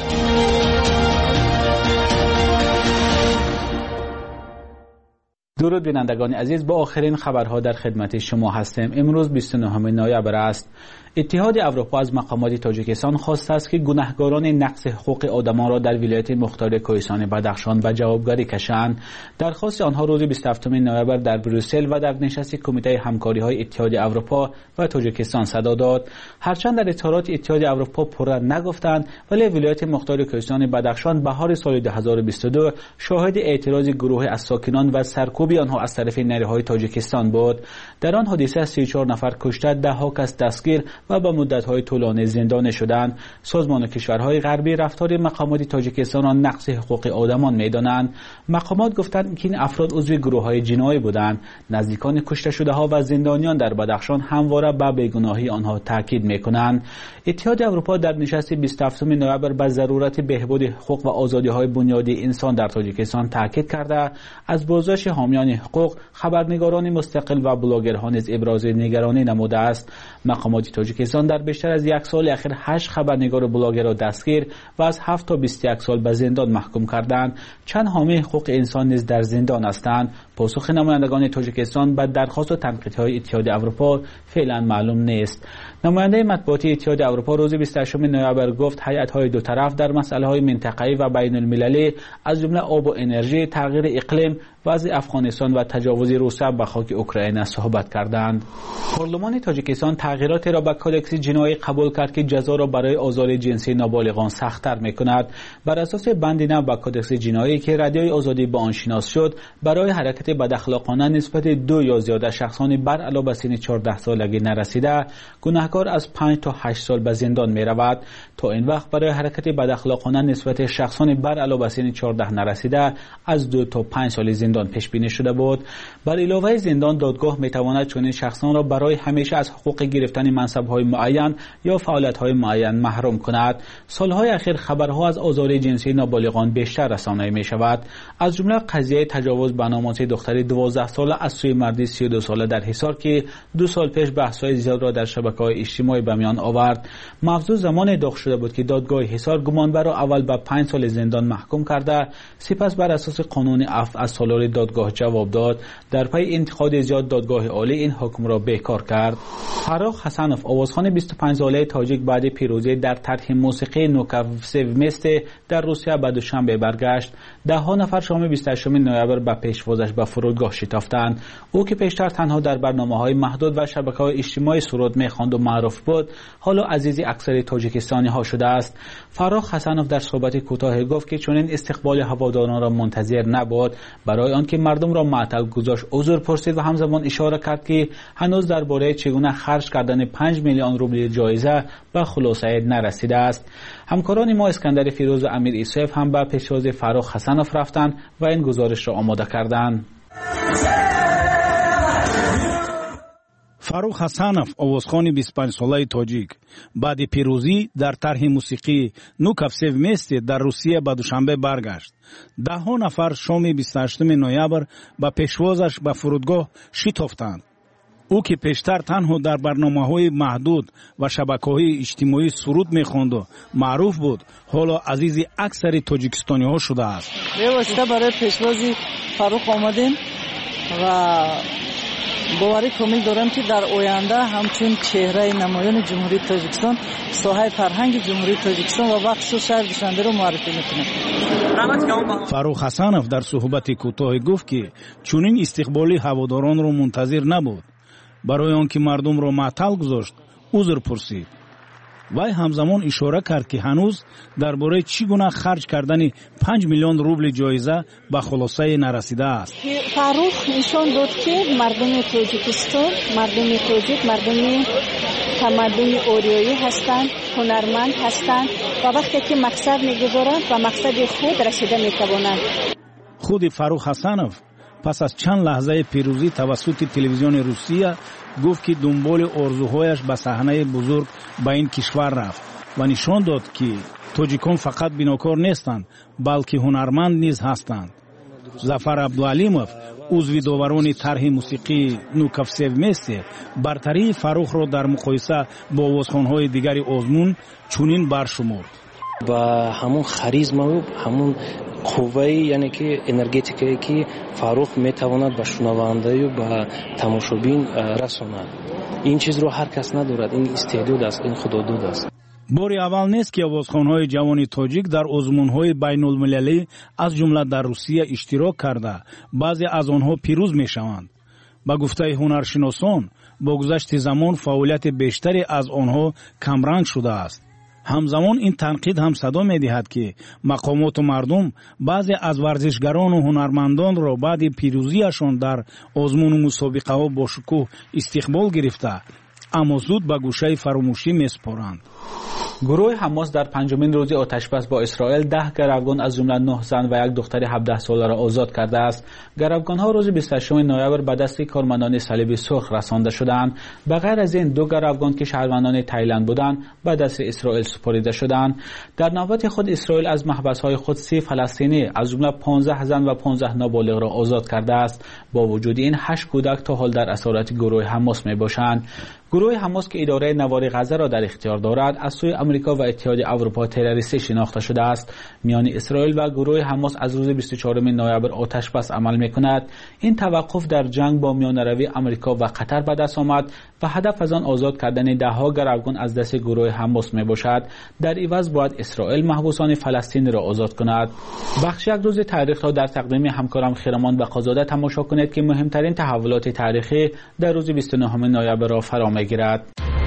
درود بینندگان عزیز، با آخرین خبرها در خدمت شما هستیم. امروز بیست و نهم نوامبر است. اتحاد اروپا از مقامات تاجیکستان خواسته است که گناهکاران نقض حقوق آدمان را در ولایت مختار کوهستان بدخشان به جوابگری کشند. درخواست آنها روز بیست و هفتم نوامبر در بروسل و در نشست کمیته همکاری‌های اتحاد اروپا و تاجیکستان صدا داد. هرچند در اظهارات اتحاد اروپا پررنگ نگفتند، ولی ولایت مختار کوهستان بدخشان بهار سال دو هزار و بیست و دو شاهد اعتراض گروه از ساکنان و سرکوب آنها از طرف نیروهای تاجیکستان بود. در آن حادثه سی و چهار نفر کشته، ده ها کس دستگیر و به مدت‌های طولانی زندانی شدند. سازمان کشورهای غربی رفتار مقامات تاجیکستان را نقض حقوق آدمان می‌دانند. مقامات گفتند که این افراد عضو گروه‌های جنایی بودند. نزدیکان کشته شده‌ها و زندانیان در بدخشان همواره به بیگناهی آنها تاکید می‌کنند. اتحاد اروپا در نشست بیست و هفتم نوامبر به ضرورت بهبود حقوق و آزادی‌های بنیادی انسان در تاجیکستان تاکید کرده، از بازداشت حامیان حقوق، خبرنگاران مستقل و بلاگرها نیز ابراز نگرانی نموده است. مقامات تاجیکستان در بیشتر از یک سال اخیر هشت خبرنگار و بلاگر را دستگیر و از هفت تا بیست و یک سال به زندان محکوم کردند. چند حامی حقوق انسان نیز در زندان هستند. پاسخ نمایندگان تاجیکستان به درخواست و تنقیدهای اتحاد اروپا فعلا معلوم نیست. نماینده مطبوعاتی اتحاد اروپا روز بیست و هشتم نوامبر گفت هیئت‌های دو طرف در مسائل‌های منطقه‌ای و بین المللی از جمله آب و انرژی، تغییر اقلیم، وضع افغانستان و تجاوز روسیه به خاک اوکراین صحبت کردند. پارلمان تاجیکستان تغییراتی را به کودکس جنایی قبول کرد که جزا را برای آزار جنسی نابالغان سخت‌تر می‌کند. بر اساس بند نو به کودکس جنایی که رادیوی آزادی با آن شناس شد، برای حرکت بداخلاقانه نسبت دو یا زیاده شخصان بر علاوه سن چهارده سالگی نرسیده، گناهکار از پنج تا هشت سال به زندان می‌رود. تا این وقت برای حرکت بداخلاقانه نسبت شخصان بر علاوه سن چهارده نرسیده از دو تا پنج سال زندان پیش بینی شده بود. بر علاوه زندان، دادگاه می‌تواند چنین شخصان را برای همیشه از حقوق گرفتن منصب‌های معین یا فعالیت‌های معین محروم کند. سال‌های اخیر خبرها از آزار جنسی نابالغان بیشتر رسانه‌ای می‌شود، از جمله قضیه تجاوز به ناموس دختر دوازده ساله از سوی مردی سی و دو ساله در حصار که دو سال پیش بحث‌های زیاد را در شبکه‌های اجتماعی به میان آورد. موضوع زمان داغ شده بود که دادگاه حصار گمانبر را اول به پنج سال زندان محکوم کرده، سپس بر اساس قانون عفو از سالار دادگاه جواب داد. در پی انتقاد زیاد دادگاه عالی این حکم را بیکار کرد. فراخ حسنوف، آوازخوان بیست و پنج ساله تاجیک، بعد پیروزی در طرح موسیقی نوکافسومست در روسیه به دوشنبه برگشت. ده ها نفر شام بیست و هشتم نوامبر به پیشوازش به فرودگاه شتافتند. او که پیشتر تنها در برنامه‌های محدود و شبکه‌های اجتماعی سرود می‌خواند و معروف بود، حالا عزیز اکثر تاجیکستانی‌ها شده است. فراخ حسنوف در صحبت کوتاهی گفت که چنین استقبال هواداران را منتظر نبود. برای آنکه مردم را معطل گذاشت عذر پرسید و همزمان اشاره کرد که هنوز درباره چگونه خرج کردن پنج میلیون روبل جایزه به خلاصه نرسیده است. همکاران ما اسکندر فیروز و امیر ایسف هم به پیشواز فراخ حسنوف رفتند و این گزارش را آماده کردند. فاروق حسنов овозхони بیست و پنج ساله توجیک بعد پیروزی در طرح موسیقی نو کفسه вместе در روسیه به دوشنبه برگشت. ده ها نفر شام بیست و هشتم نوامبر با پیشوازش به فرودگاه شتافتند. او که پیشتر تنها در برنامه‌های محدود و شبکه‌های اجتماعی سرود می‌خواند و معروف بود، حالا عزیز اکثر تاجیکستانی‌ها شده است. به واسطه برای پیشوازی فاروق آمدیم و باوری کامل دارم که در آینده همچون چهره نمایان جمهوری تاجیکستان ساحه فرهنگ جمهوری تاجیکستان و بخصوص شهر دوشنبه را معرفی میکنم. فاروق حسنов در صحبت کوتاه گفت که چنین استقبالی هواداران را منتظر نبود. برای آنکه مردم را معطل گذاشت عذر پرسید. وی همزمان اشاره کرد که هنوز درباره چگونه خرج کردن پنج میلیون روبل جایزه به خلاصه نرسیده است. فاروق نشان داد که مردم تاجیکستان، مردم تاجیک، مردم تمدن اوریایی هستند، هنرمند هستند و وقتی که مقصد میگذارند و مقصد خود رسیده میتوانند. خود فاروق حسنов پس از چند لحظه پیروزی توسط تلویزیون روسیه گفت که دنبال آرزوهایش به صحنه بزرگ به این کشور رفت و نشان داد که تاجیکان فقط بیناکار نیستند بلکه هنرمند نیز هستند. ظفر عبدالعلیمов عضو داوران طرح موسیقی نو کفسه вместе برتری فاروق را در مقایسه با آوازخوان‌های دیگر آزمون چنین برشمرد. با همون خاریزما و همون قوه، یعنی که انرژتیکی که فاروق میتواند به شنونده و به تماشابین رساند، این چیز رو هر کس ندارد. این استعداد است، این خداداد است. باری اول نیست که آوازخوان‌های جوان تاجیک در آزمون‌های بین‌المللی از جمله در روسیه اشتراک کرده بعضی از آنها پیروز میشوند. با گفته هنرشناسان با گذشت زمان فعالیت بیشتری از آنها کمرنگ شده است. همزمان این تنقید هم صدا می‌دهد که مقامات و مردم بعضی از ورزشگران و هنرمندان را بعد پیروزیشان در آزمون و مسابقه‌ها با شکوه استقبال گرفته اما زود به گوشه فراموشی می‌سپارند. گروه حماس در پنجمین روز آتشبس با اسرائیل ده گروگان از جمله نه زن و یک دختر هفده ساله را آزاد کرده است. گروگان‌ها روز بیست و هشتم نوامبر به دست کارمندان صلیب سرخ رسانده شدند. به غیر از این دو گروگان که شهروندان تایلند بودند به دست اسرائیل سپرده شدند. در نوبت خود اسرائیل از محبس‌های خود سی فلسطینی از جمله پانزده زن و پانزده نابالغ را آزاد کرده است. با وجود این هشت کودک تا حال در اسارت گروه حماس میباشند. گروه حماس که اداره نوار غزه را در اختیار دارد از سوی آمریکا و اتحاد اروپا تروریستی شناخته شده است. میان اسرائیل و گروه حماس از روز بیست و چهارم نوامبر آتشبس عمل میکند. این توقف در جنگ با میانروی آمریکا و قطر به دست آمد و هدف از آن آزاد کردن ده ها گروگان از دست گروه حماس میباشد. در عوض باید اسرائیل محبوسان فلسطین را آزاد کند. بخش یک روز تاریخ را در تقدیم همکارم خیرمان بقازاده تماشا کنید که مهمترین تحولات تاریخی در روز بیست و نهم نوامبر را فرا میگیرد.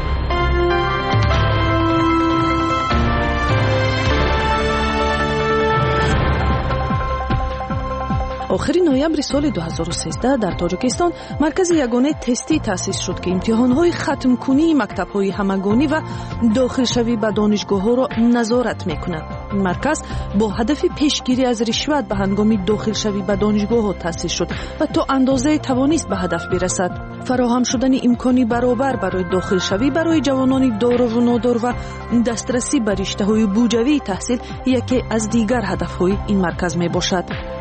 آخر نوامبر سال دو هزار و سیزده در تاجیکستان مرکز یگانه تستی تأسیس شد که امتحان‌های ختم کنی مکتب‌های همگانی و داخلشوی به دانشگاه‌ها را نظارت می‌کند. این مرکز با هدف پیشگیری از رشوت به هنگام داخلشوی به دانشگاه‌ها تأسیس شد و تا اندازه توانست به هدف برسد. فراهم شدن امکانی برابر برای داخلشوی برای جوانان دار و نادار و دسترسی به رشته‌های بودجوی تحصیل یکی از دیگر هدف‌های این مرکز میباشد.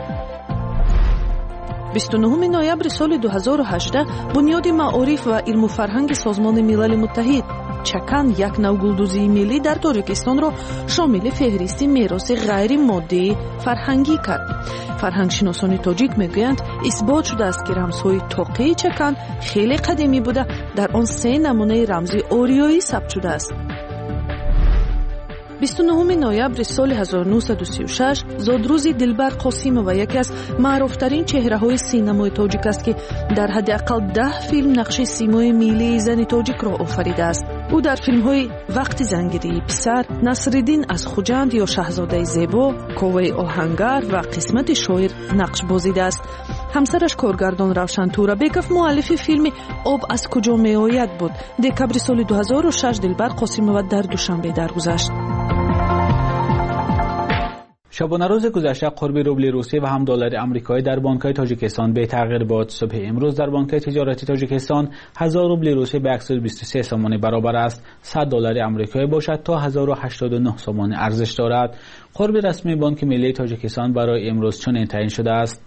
بیست و نهم نوامبر سال دو هزار و هجده بنیاد معارف و علم و فرهنگ سازمان ملل متحد چکن یک نوگلدوزی ملی در تاجیکستان را شامل فهرست میراث غیر مادی فرهنگی کرد. فرهنگشناسان تاجیک میگویند اثبات شده است که رمزهای طاقه چکن خیلی قدیمی بوده، در آن سه نمونه رمزی آریایی ثبت شده است. بیست و نهم نوامبر سال هزار و نهصد و سی و شش زادروز دلبر قاسیمова یکی از معروفترین چهره‌های سینمای تاجیک است که در حداقل ده فیلم نقش سیمای ملی زن تاجیک را آفریده است. او در فیلم‌های وقت زنگیری پسر، نصرالدین از خوجند یا شاهزاده زیبا، کوه آهنگر و قسمت شاعر نقش بازیده است. همسرش کارگردان روشن تورابکوف مؤلف فیلم آب از کجا میآید بود. دکبر سال دو هزار و شش دلبر قاسیمова در دوشنبه درگذشت. شبانه روز گذشته قرب روبل روسیه و هم دلار آمریکایی در بانک‌های تاجیکستان به تغییر بود. صبح امروز در بانک‌های تجارتی تاجیکستان هزار روبل روسیه به عکس بیست و سه سوم برابر است. صد دلار آمریکایی باشد تا هزار و هشتاد و نه سوم ارزش دارد. قرب رسمی بانک ملی تاجیکستان برای امروز چنین تعیین شده است.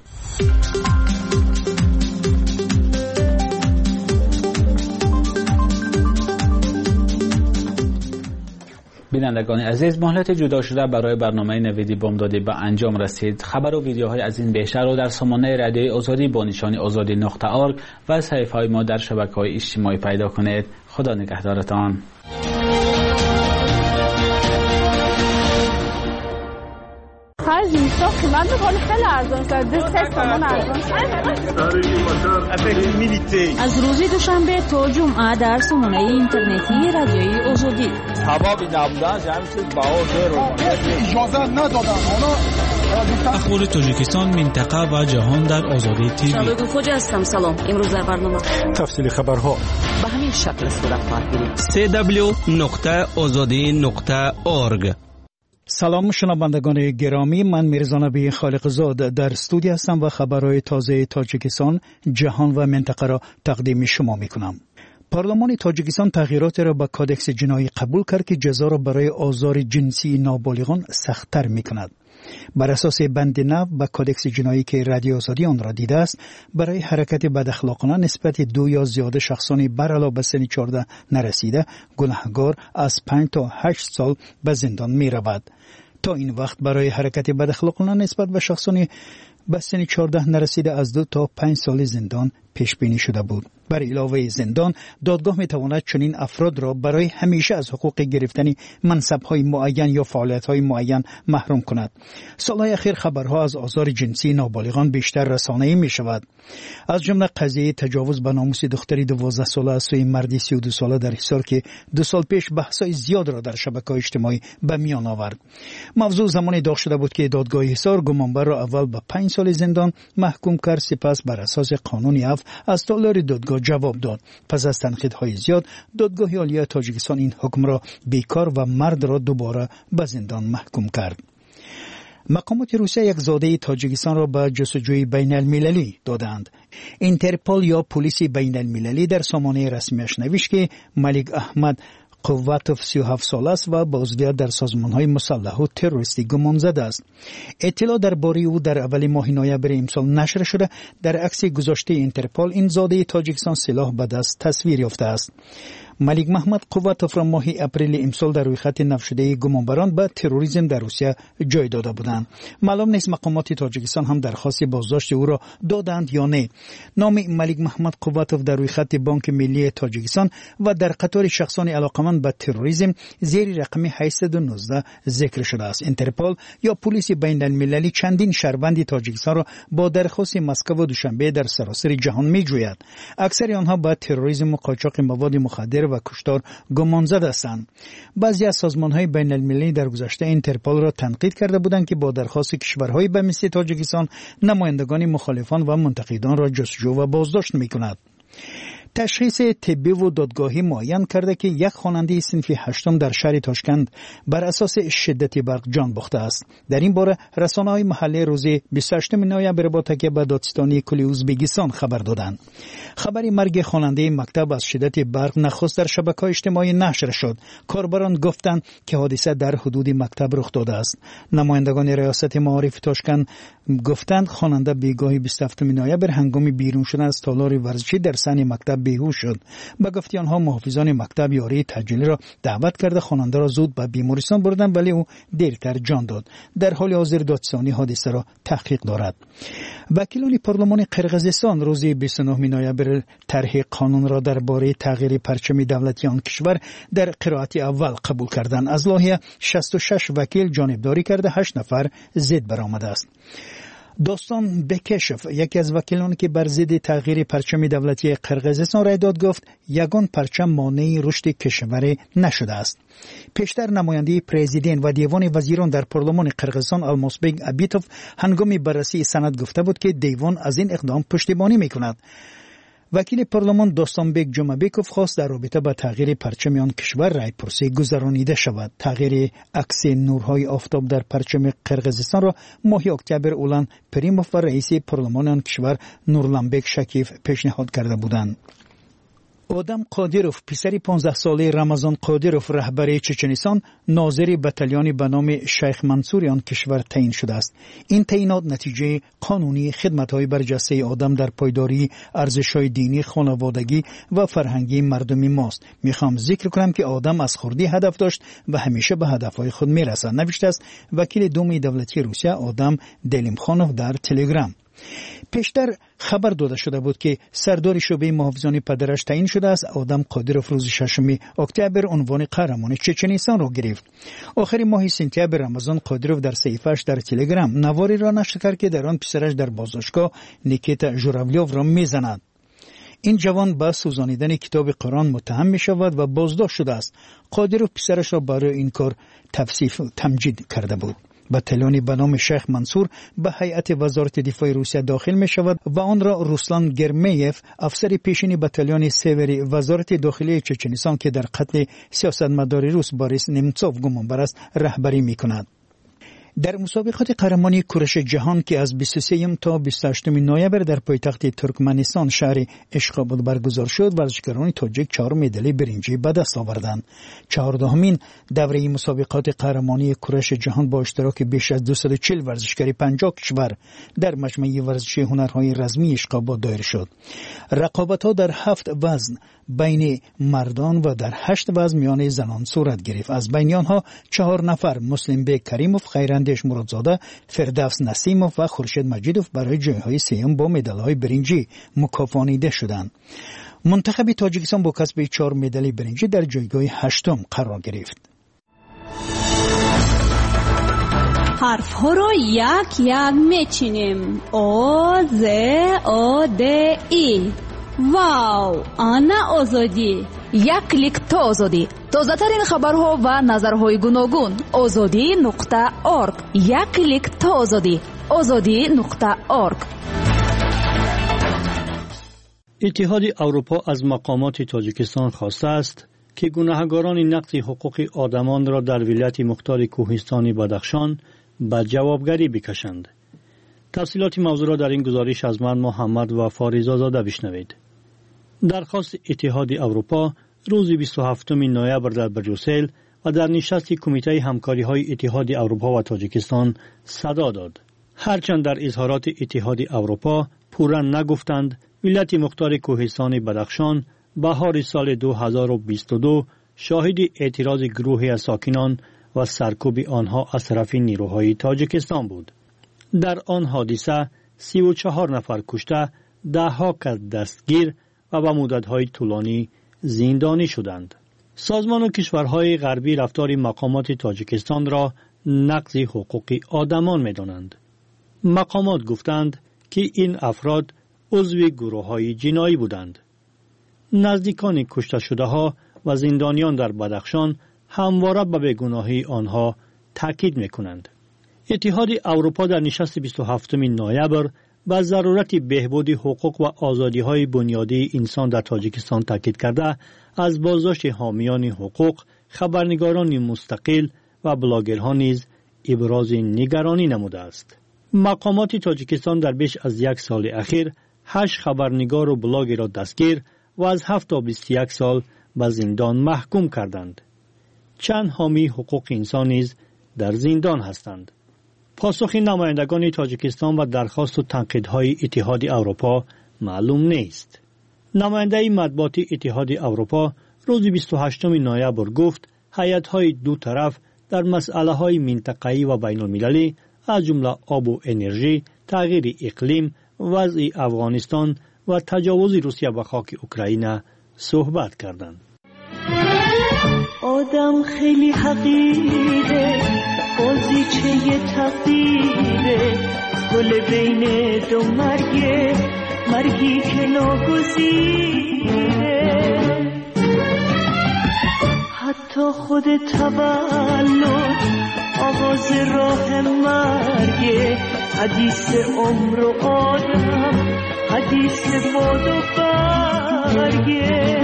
بینندگان عزیز، مهلت جدا شده برای برنامه نویدی بامدادی به انجام رسید. خبر و ویدیوهای از این بیشتر را در سامانه رادیوی آزادی با نشانی آزادی نقطه اورگ و صفحه‌های ما در شبکه‌های اجتماعی پیدا کنید. خدا نگهدارتان. خرج نیستا قیمت بخوری خیلی ارزان شد. دو سه تومان ارزان شد. از روز دوشنبه تا جمعه در سامانه اینترنتی رادیوی آزادی. تبابی نبودن جمعی چیز باور رو اجازه ندادن. اخبار تاجیکستان، منطقه و جهان در آزادی تیوی. شبکه خوج هستم. سلام. امروز در برنامه تفصیل خبرها به همین شکل صورت خواهد گرفت. سی دبلیو نقطه آزادی نقطه اورگ. سلام شنوندگان گرامی، من میرزا نبی خالق زاد در استودیو هستم و خبرهای تازه تاجیکستان، جهان و منطقه را تقدیم شما میکنم. پارلمان تاجیکستان تغییرات را به کادکس جنایی قبول کرد که جزا را برای آزار جنسی نابالغان سخت‌تر میکند. بر اساس بند نو به کادکس جنایی که رادیو آزادی آن را دیده است، برای حرکت بداخلاقانه نسبت دو یا زیاده شخصانی بر علاوه به سن چهارده نرسیده، گناهکار از پنج تا هشت سال به زندان می رود. تا این وقت برای حرکت بداخلاقانه نسبت به شخصانی به سن چهارده نرسیده از دو تا پنج سال زندان پیش بینی شده بود. بر علاوه زندان، دادگاه می تواند چنین افراد را برای همیشه از حقوق گرفتن منصب‌های معین یا فعالیت‌های معین محروم کند. سالهای اخیر خبرها از آزار جنسی نابالغان بیشتر رسانه‌ای می‌شود. از جمله قضیه تجاوز به ناموس دختری دوازده ساله از سوی مردی سی و دو ساله در حصار که دو سال پیش بحث‌های زیاد را در شبکه‌های اجتماعی به میان آورد. موضوع زمانی داغ شده بود که دادگاه حصار گمانبر را اول به پنج سال زندان محکوم کرد، سپس بر اساس قانون عفو از تالار دادگاه جواب داد. پس از تنقیدهای زیاد، دادگاه عالی تاجیکستان این حکم را بیکار و مرد را دوباره به زندان محکوم کرد. مقامات روسیه یک زاده تاجیکستان را به جستجوی بین المللی دادند. اینترپول یا پلیس بین المللی در سامانه رسمیش نوشت که ملیک احمد قواتوف سی و هفت ساله است و با عضویت در سازمان‌های مسلح و تروریستی گمان زده است. اطلاع درباره او در اول ماه نوامبر امسال نشر شده. در عکس گذاشته اینترپول این زاده تاجیکستان سلاح به دست تصویر یافته است. ملیک محمد قواتوف را ماه اپریل امسال در روی خط نفشده گمانبران به تروریسم در روسیه جای داده بودند. معلوم نیست مقامات تاجیکستان هم درخواست بازداشت او را دادند یا نه. نام ملیک محمد قواتوف در روی خط بانک ملی تاجیکستان و در قطار شخصان علاقمند به تروریسم زیر رقم هشتصد و نوزده ذکر شده است. اینترپول یا پلیس بین المللی چندین شهروند تاجیکستان را با درخواست مسکو و دوشنبه در سراسر جهان می‌جوید. اکثر آنها به تروریسم و قاچاق مواد مخدر و کشتار گمان زده هستند. بعضی از سازمان‌های بین المللی در گذشته اینترپول را تنقید کرده بودند که با درخواست کشورهای به مثل تاجیکستان نمایندگان مخالفان و منتقدان را جستجو و بازداشت می‌کند. تشخیص طبی و دادگاهی معین کرده که یک خواننده صنف هشتم در شهر تاشکند بر اساس شدت برق جان باخته است. در این باره رسانه‌های محلی روز بیست و هشتم نوامبر با تکیه به دادستانی کل ازبکستان خبر دادند. خبر مرگ خواننده مکتب از شدت برق نخست در شبکه‌های اجتماعی نشر شد. کاربران گفتند که حادثه در حدود مکتب رخ داده است. نمایندگان ریاست معارف تاشکند گفتند خواننده بیگاه بیست و هفتم نوامبر هنگام بیرون شدن از تالار ورزشی در صحن مکتب بیهوش شد. به گفته آنها محافظان مکتب یاری تجلی را دعوت کرده خواننده را زود به بیمارستان بردند، ولی او دیرتر جان داد. در حال حاضر دادستانی حادثه را تحقیق دارد. وکیلان پارلمان قرقیزستان روز بیست و نهم نوامبر طرح قانون را درباره تغییر پرچم دولتی آن کشور در قرائت اول قبول کردند. از لایحه شصت و شش وکیل جانبداری کرده، هشت نفر ضد برآمده است. داستان بکشف، یکی از وکیلانی که بر ضد تغییر پرچم دولتی قرقیزستان رای داد، گفت یگان پرچم مانع رشد کشور نشده است. پیشتر نماینده پرزیدنت و دیوان وزیران در پارلمان قرقیزستان الماسبگ ابیتوف هنگام بررسی سند گفته بود که دیوان از این اقدام پشتیبانی میکند. وکیل پارلمان داستانبک جمعبکوف خواست در رابطه با تغییر پرچم آن کشور رای پرسی گذرانیده شود. تغییر عکس نورهای آفتاب در پرچم قرقیزستان را ماه اکتبر اولان پریموف و رئیس پارلمان آن کشور نورلانبک شکیف پیشنهاد کرده بودند. آدم قادروف پسر پانزده ساله رمضان قادروف رهبر چچنستان ناظر بتالیانی به نام شیخ منصور آن کشور تعیین شده است. این تعیینات نتیجه قانونی خدمت‌های برجسته آدم در پایداری ارزش‌های دینی، خانوادگی و فرهنگی مردم ماست. میخوام ذکر کنم که آدم از خردی هدف داشت و همیشه به هدف‌های خود میرسد، نوشته است وکیل دوم دولتی روسیه آدم دلیمخانوف در تلگرام. پیشتر خبر داده شده بود که سردار شعبه محافظان پدرش تعیین شده است. آدم قادروف روز ششم اکتبر عنوان قهرمان چچنستان را گرفت. آخر ماه سپتامبر رمضان قادروف در صفحه‌اش در تلگرام نواری را نشر کرد که در آن پسرش در بازداشتگاه نیکیتا ژوراولیوف را میزند. این جوان با سوزانیدن کتاب قرآن متهم می شود و بازداشت شده است. قادروف پسرش را برای این کار توصیف تمجید کرده بود. بتالیانی به نام شیخ منصور به هیئت وزارت دفاع روسیه داخل می شود و آن را روسلان گرمیف افسر پیشین بتالیان سیوری وزارت داخلی چچنستان که در قتل سیاستمدار روس بوریس نمتسوف گمانبر است رهبری می کند. در مسابقات قهرمانی کورش جهان که از بیست و سه تا بیست و هشت نوامبر در پایتخت ترکمنستان شهر اشخاباد برگزار شد، ورزشکاران تاجیک چهار مدال برنجی به دست آوردند. چهاردهمین دوره مسابقات قهرمانی کورش جهان با اشتراک بیش از دویست و چهل ورزشکار پنجاه کشور در مجمع ورزشی هنرهای رزمی اشخاباد دایر شد. رقابت‌ها در هفت وزن بین مردان و در هشت وزن میان زنان صورت گرفت. از بین آنها چهار نفر مسلم بیگ کریموف، خیراندیش مرادزاده، فردوس نسیموف و خورشید مجیدوف برای جایهای سوم با مدال‌های برنجی مکافانیده شدند. منتخب تاجیکستان با کسب چهار مدال برنجی در جایگاه هشتم قرار گرفت. حرف ها رو یک یک میچینیم. او ز او د ای. واو، آنا آزادی. یک کلیک تا آزادی. تازه ترین خبرها و نظرهای گوناگون. آزادی نقطه ارگ. یک کلیک تا آزادی. آزادی نقطه ارگ. اتحاد اروپا از مقامات تاجیکستان خواسته است که گناهکاران نقض حقوق آدمان را در ولایت مختار کوهستانی بدخشان به جوابگری بکشند. تفصیلات موضوع را در این گزارش از من محمد و فاریزاده بشنوید. درخواست اتحاد اروپا روز بیست و هفتم نوامبر در بروسل و در نشست کمیته همکاری های اتحاد اروپا و تاجیکستان صدا داد. هرچند در اظهارات اتحاد اروپا پورا نگفتند، ولایت مختار کوهستان بدخشان بهار سال دو هزار و بیست و دو شاهد اعتراض گروهی از ساکنان و سرکوب آنها از طرف نیروهای تاجیکستان بود. در آن حادثه سی و چهار نفر کشته، ده ها کس دستگیر و به مدت‌های طولانی زندانی شدند. سازمان و کشورهای غربی رفتار مقامات تاجیکستان را نقض حقوق آدمان می‌دانند. مقامات گفتند که این افراد عضو گروه‌های جنایی بودند. نزدیکان کشته شده‌ها و زندانیان در بدخشان همواره به بیگناهی آنها تاکید می‌کنند. اتحاد اروپا در نشست بیست و هفتم نوامبر به ضرورت بهبود حقوق و آزادی‌های بنیادی انسان در تاجیکستان تاکید کرده، از بازداشت حامیان حقوق، خبرنگاران مستقل و بلاگرها نیز ابراز نگرانی نموده است. مقامات تاجیکستان در بیش از یک سال اخیر هشت خبرنگار و بلاگر را دستگیر و از هفت تا بیست و یک سال به زندان محکوم کردند. چند حامی حقوق انسان نیز در زندان هستند. پاسخ نمایندگان تاجیکستان و درخواست و تنقیدهای اتحاد اروپا معلوم نیست. نماینده مطبوعات اتحاد اروپا روز بیست و هشتم نوامبر گفت هیئت‌های دو طرف در مسائل‌های منطقه‌ای و بین‌المللی از جمله آب و انرژی، تغییر اقلیم، وضع افغانستان و تجاوز روسیه به خاک اوکراین صحبت کردند. آدم خیلی حقیره، بازیچه تقدیره، گل بین دو مرگه، مرگی که ناگزیره. حتی خود تولد آغاز راه مرگه، حدیث عمر و آدم، حدیث باد و برگه.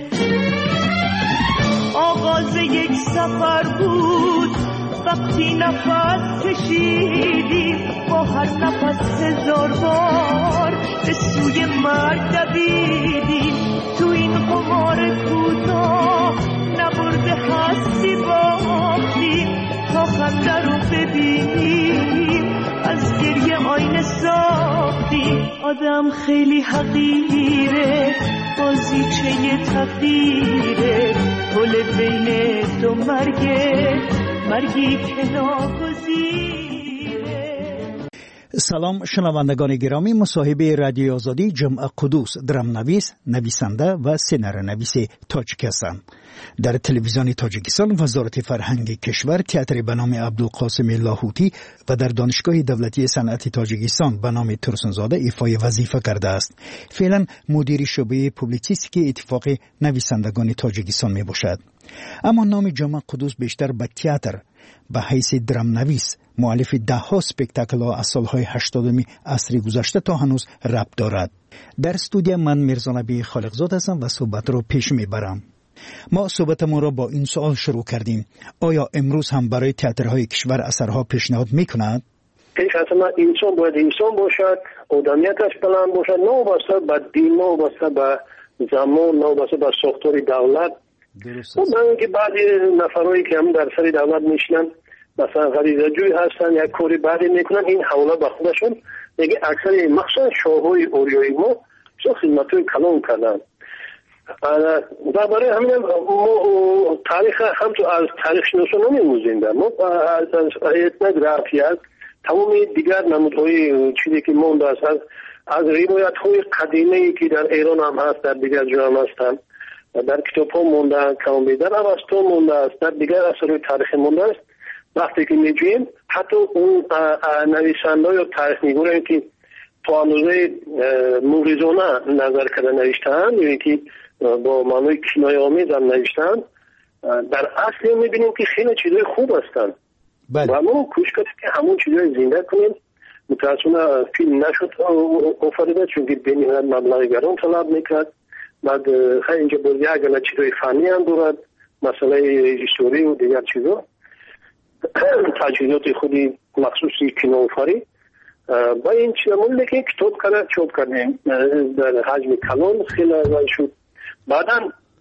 آغاز یک سفر بود وقتی نفس کشیدیم، با هر نفس هزار بار به سوی مرگ دویدیم. تو این قمار کوتاه نبرده هستی باختیم، تا خنده رو ببینیم از گریه آینه ساختیم. آدم خیلی حقیره، بازیچه تقدیره، پل بین دو مرگه، مرگی که ناگزیره. سلام شنوندگان گرامی، مصاحبه رادیو آزادی جمعه قدوس درامنویس، نویسنده و سناریونویس تاجیک هستند. در تلویزیون تاجیکستان وزارت فرهنگ کشور تئاتر به نام عبدالقاسم لاهوتی و در دانشگاه دولتی صنعت تاجیکستان به نام ترسنزاده ایفای وظیفه کرده است. فعلا مدیر شعبه پوبلیسیستی اتفاق نویسندگان تاجیکستان می باشد. اما نام جمعه قدوس بیشتر به تئاتر به حیث درامنویس مؤلف ده ها اسپکتاکل از سالهای هشتادمی عصر گذشته تا هنوز ربط دارد. در استودیو من میرزا نبی خالقزاد هستم و صحبت را پیش میبرم. ما صحبتمون را با این سوال شروع کردیم: آیا امروز هم برای تئاترهای کشور اثرها پیشنهاد میکند؟ پیش از ما انسان باید انسان باشد، آدمیتش بلند باشد، نه وابسته به دین، نه وابسته به زمان، نه وابسته به ساختار دولت. درست است. من اینکه بعضی نفرایی که هم در سر دولت میشنن مثلا غریزه جوی هستن یا کاری بعدی میکنن، این حواله به خودشون دیگه اکثر مخصوصا شاههای اوریایی ما چه خدمتوی کلان کردن. و برای همین ما تاریخ هم تو از تاریخ شناسان نمیموزیم. ما از ایتنگ رافیت تمام دیگر نمودهای چیزی که مونده است از روایت های قدیمی که در ایران هم هست، در دیگر جا هم هستند، در کتاب ها مونده است، کامبی در اوستا مونده است، در دیگر اثر تاریخی مونده است. وقتی که میجویم حتی اون نویسنده یا تاریخ میگویند که تا اندازه موریزانه نظر کرده نوشتن یا که با معنای کنایه آمیز هم نوشتن، در اصل میبینیم که خیلی چیزای خوب هستن. بله. و ما کوشش کردیم که همون چیزای زنده کنیم. متاسفانه فیلم نشد آفریده چون که بین مبلغ گران طلب میکرد. بعد خیلی اینجا بود یک اگر چیزای فنی هم دارد، مسئله رژیسوری و دیگر چیزا، تجهیزات خودی مخصوصی کینوآفرین و این چیزمون که کتاب کرده چوب کردیم در حجم کلان خیلی ارزای شد. بعدا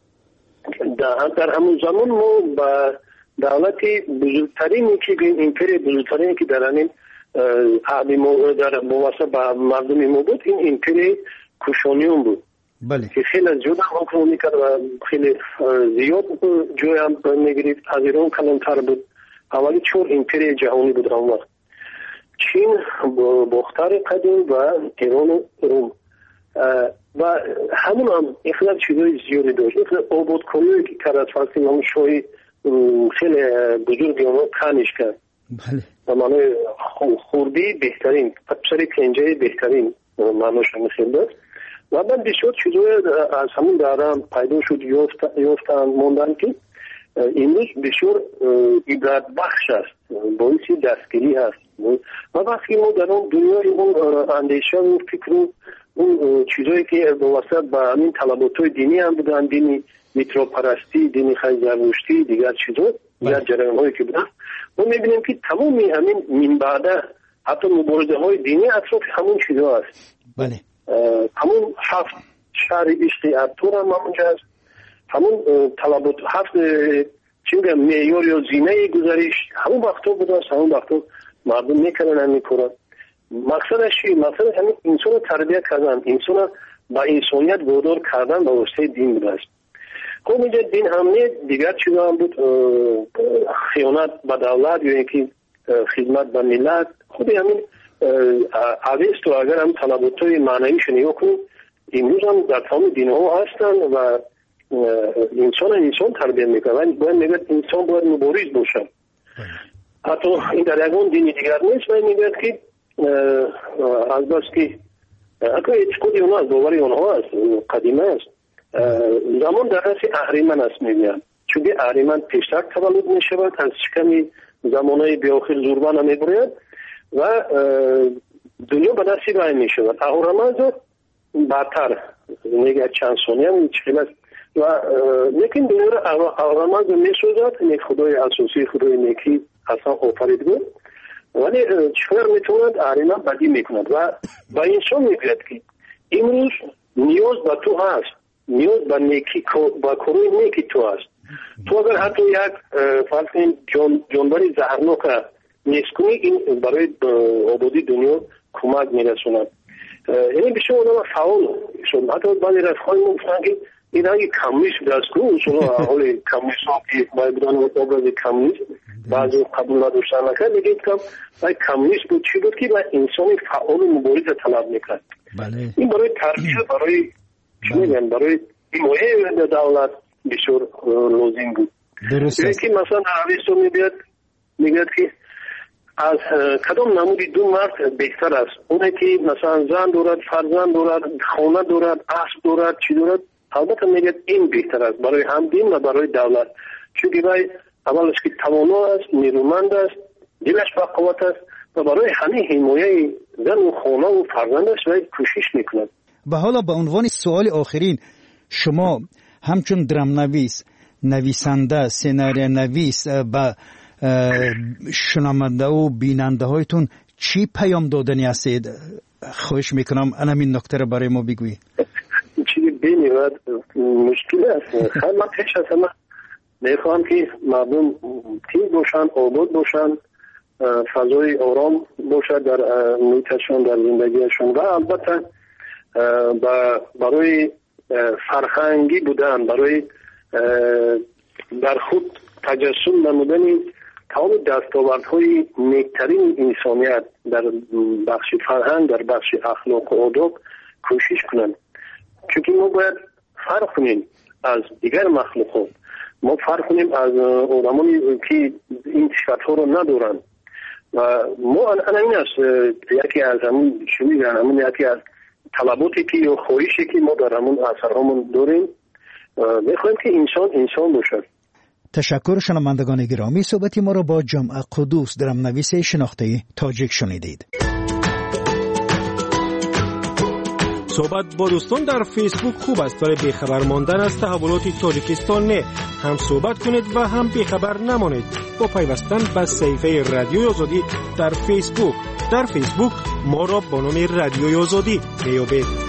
در همون زمان ما با دولتی بزرگترینی که ایمپری بزرگترینی که در همین عهد ما در مواسط با مردم ما بود، این ایمپری کوشانیون بود. بله. که خیلی زیاد هم حکم میکرد و خیلی زیاد جای هم میگرید. از ایران کلانتر بود. اولی چون ایمپری جهانی بود اون وقت. چین، باختر قدیم و ایران و روم و همون هم اخلاق چیزای زیادی داشت. اخلاق آبادکاری که کرد فلسطین همون شوی خیلی بزرگی همون کنش کرد. بله. و معنی خوردی بهترین، پسری پنجه بهترین معنیش هم خیلی داشت. و من بسیار چیزای از همون دارم پیدا شد یافتن موندن که امروز بسیار عبرت بخش است، باعث دستگیری هست. و وقتی ما در اون دنیای اون اندیشه و فکر و اون چیزایی که واسط به همین طلبات‌های دینی هم بودن، دینی میتروپرستی، دینی خیزروشتی، دیگر چیزا، دیگر جریان‌هایی که بودن، ما می‌بینیم که تمامی همین من بعده حتی مبارزه‌های دینی اطراف همون چیزا است. بله. همون هفت شهر اشتی ارتور هم همونجا هست. همون طلبات هفت چی میگم معیار یا زینه گذریش همون وقتا بوده است. همون وقتا مردم میکنن هم میکنن. مقصدش چی؟ مقصدش همین انسان تربیت کردن، انسان با انسانیت وادار کردن به واسطه دین بوده است. خب اینجا دین هم نه، دیگر چیزا هم بود، خیانت به دولت یا اینکه خدمت به ملت. خود همین اوست و اگر هم طلبات‌های معنیش نگاه کنیم امروز هم در تمام دین‌ها هستن و انسان انسان تربیت میکنن. باید میگه انسان باید مبارز باشه. حتی این در یکون دینی دیگر نیست. باید میگه که از بس که اگر اعتقادی اونها از باوری اونها است، قدیمه است، زمان در رأس اهریمن است میگن. چون اهریمن پیشتر تولد میشود، از شکمی زمانهای بیاخر زوربان هم میبرید و دنیا به دست رای می شود. اهورامزد بدتر میگه چند ثانیه هم چیز است و لیکن دنیا را اهورامزد می سوزد. یک خدای اساسی خدای نیکی اصلا آفرید بود ولی چطور میتوند اهریمن بدی میکند و با انسان میگوید که امروز نیاز به تو هست، نیاز به نیکی با کروی نیکی تو هست. تو اگر حتی یک فرض کنیم جان جانوری زهرناک نیست کنی این برای آبادی دنیا کمک میرسوند. یعنی بسیار آدم فعال شد. حتی بعضی رفقای ما گفتن که این اگه کمونیست دست کنه اصلا حال کمونیست ها که باید بودن ابراز کمونیست بعضی قبول نداشتن نکرد دیگه کم باید کمونیست بود چی بود که باید انسان فعال و مبارزه طلب میکرد. این برای تربیت برای چی میگن برای حمایت دولت بسیار لازم بود. یکی مثلا عربستان میگه میگه که از کدام نمودی دو مرد بهتر است؟ اونه که مثلا زن دارد، فرزند دارد، خانه دارد، اسب دارد، چی دارد؟ البته میگه این بهتر است برای هم دین و برای دولت. چون برای اولش که توانا است، نیرومند است، دلش با قوت است و برای همه حمایت زن و خانه و فرزندش باید کوشش میکند. و حالا به عنوان سوال آخرین، شما همچون درام نویس، نویسنده، سناریو نویس با شنونده و بیننده هایتون چی پیام دادنی هستید؟ خواهش میکنم همین نکته رو برای ما بگویید. چیزی بینید مشکل است. خیلی من پیش از همه میخوام که مردم تیز باشن، آباد باشن، فضای آرام باشد در محیطشون، در زندگیشون و البته برای فرهنگی بودن، برای در خود تجسم نمودن تمام دستاوردهای نیکترین انسانیت در بخش فرهنگ، در بخش اخلاق و آداب کوشش کنند. چون ما باید فرق کنیم از دیگر مخلوقات، ما فرق کنیم از آدمانی که این صفت‌ها رو ندارن و ما الان این است یکی از همون چی میگن همون یکی از طلباتی که یا خواهشی که ما در همون اثرهامون داریم میخوایم که انسان انسان باشد. تشکر. شنوندگان گرامی، صحبتی ما را با جمع قدوس درام نویس شناخته تاجیک شنیدید. صحبت با دوستان در فیسبوک خوب است، برای بیخبر ماندن از تحولات تاجیکستان نه. هم صحبت کنید و هم بیخبر نمانید با پیوستن به صفحه رادیوی آزادی در فیسبوک. در فیسبوک ما را با نام رادیوی آزادی میابید.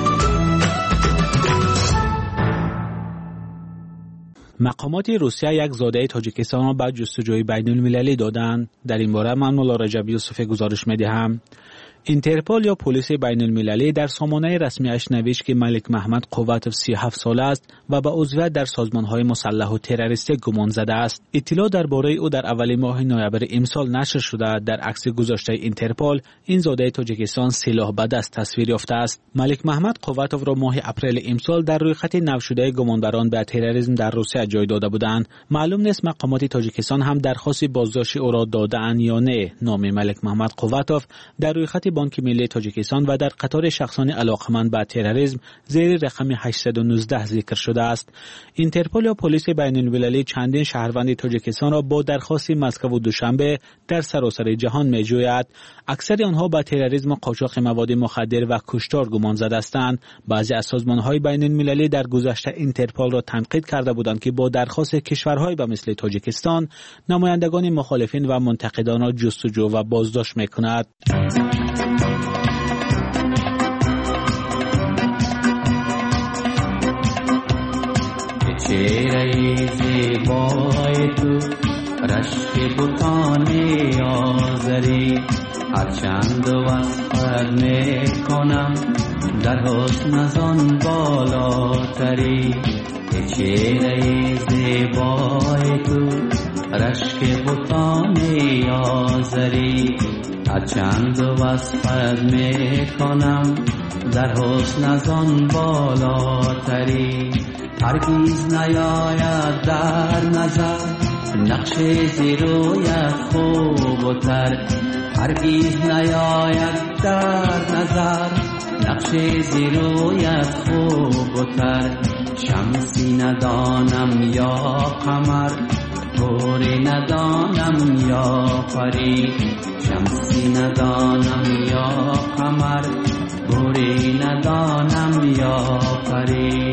مقامات روسیه یک زاده تاجیکستان را به جستجوی بین المللی دادند. در این باره من مولا رجب یوسف گزارش میدهم. اینترپول یا پلیس بین المللی در سامانه رسمیش نوشت که ملک محمد قوتوف سی و هفت ساله است و به عضویت در سازمان‌های مسلح و تروریستی گمان زده است. اطلاع درباره او در اول ماه نوامبر امسال نشر شده. در عکس گذاشته اینترپول این زاده تاجیکستان سلاح به دست تصویر یافته است. ملک محمد قوتوف را ماه اپریل امسال در روی خط نو شده گمانبران به تروریسم در روسیه جای داده بودند. معلوم نیست مقامات تاجیکستان هم درخواست بازداشت او را داده‌اند یا نه. نام ملک محمد قوتوف در روی خط بانک ملی تاجیکستان و در قطار شخصان علاقمند به تروریسم زیر رقم هشتصد و نوزده ذکر شده است. اینترپول یا پلیس بین المللی چندین شهروند تاجیکستان را با درخواست مسکو و دوشنبه در سراسر جهان می‌جوید. اکثر آنها به تروریسم و قاچاق مواد مخدر و کشتار گمان زده هستند. بعضی از سازمان‌های بین المللی در گذشته اینترپول را تنقید کرده بودند که با درخواست کشورهای به مثل تاجیکستان نمایندگان مخالفین و منتقدان را جستجو و بازداشت می‌کند. چهره زیبای تو رشک بوتان آذری هرچند وصفت میکنم در حسن از آن بالاتری. چهره زیبای تو رشک بوتان آذری هرچند وصفت میکنم در حسن از آن بالاتری. هرگیز نیاید در نظر نقش زیرویت خوب و تر. هرگیز نیاید در نظر نقش زیرویت خوب و تر. شمسی ندانم یا قمر بوری ندانم یا پری شمسی ندانم یا قمر بوری ندانم یا پری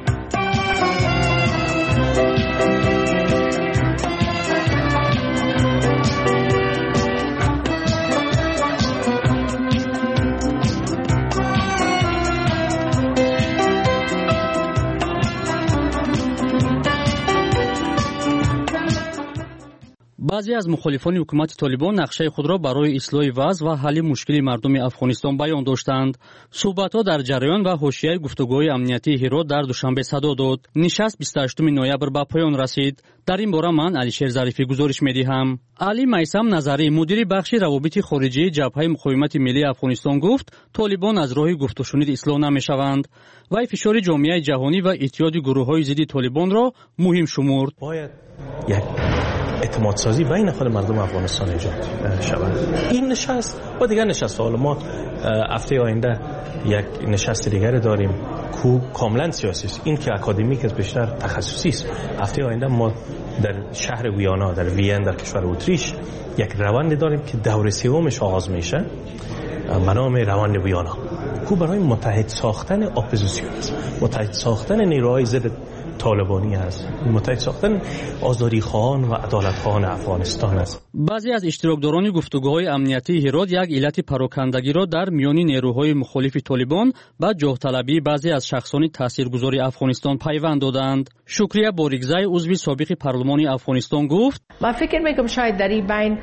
баъзе аз мухолифони ҳукумати толибон нақшаи худро барои ислоҳи вазъ ва ҳалли мушкили мардуми афғонистон баён доштанд. суҳбатҳо дар ҷараён ва ҳошияи гуфтугӯҳи амниятии ҳирот дар душанбе садо дод. нишаст бисту ҳаштуми ноябр ба поён расид. дар ин бора ман Алишер Зарифӣ гузориш медиҳам. Али Майсам Назарӣ, мудири бахши равобити хориҷии ҷабҳаи муқовимати миллии Афғонистон гуфт, толибон аз роҳи гуфтушунид ислоҳ намешаванд. Вай фишори ҷомеаи ҷаҳонӣ ва иттиҳоди гурӯҳҳои зидди толибонро муҳим шумурд. اعتماد سازی بین خود مردم افغانستان ایجاد شود. این نشست و دیگر نشست حالا ما هفته آینده یک نشست دیگر داریم که کاملا سیاسی است. این که اکادمیک است بیشتر تخصصی است. هفته آینده ما در شهر ویانا در وین در کشور اتریش یک روند داریم که دوره سومش آغاز میشه به نام روند ویانا که برای متحد ساختن اپوزیسیون است. متحد ساختن نیروهای ضد طالبانی است. متحد ساختن آزادیخواهان و عدالتخواهان افغانستان است. بعضی از اشتراکداران گفتگوهای امنیتی هرات یک علت پراکندگی را در میان نیروهای مخالف طالبان و جاه طلبی بعضی از شخصان تاثیرگذار افغانستان پیوند دادند. شکریه باریکزی عضو سابق پارلمان افغانستان گفت: من فکر میکنم شاید در این بین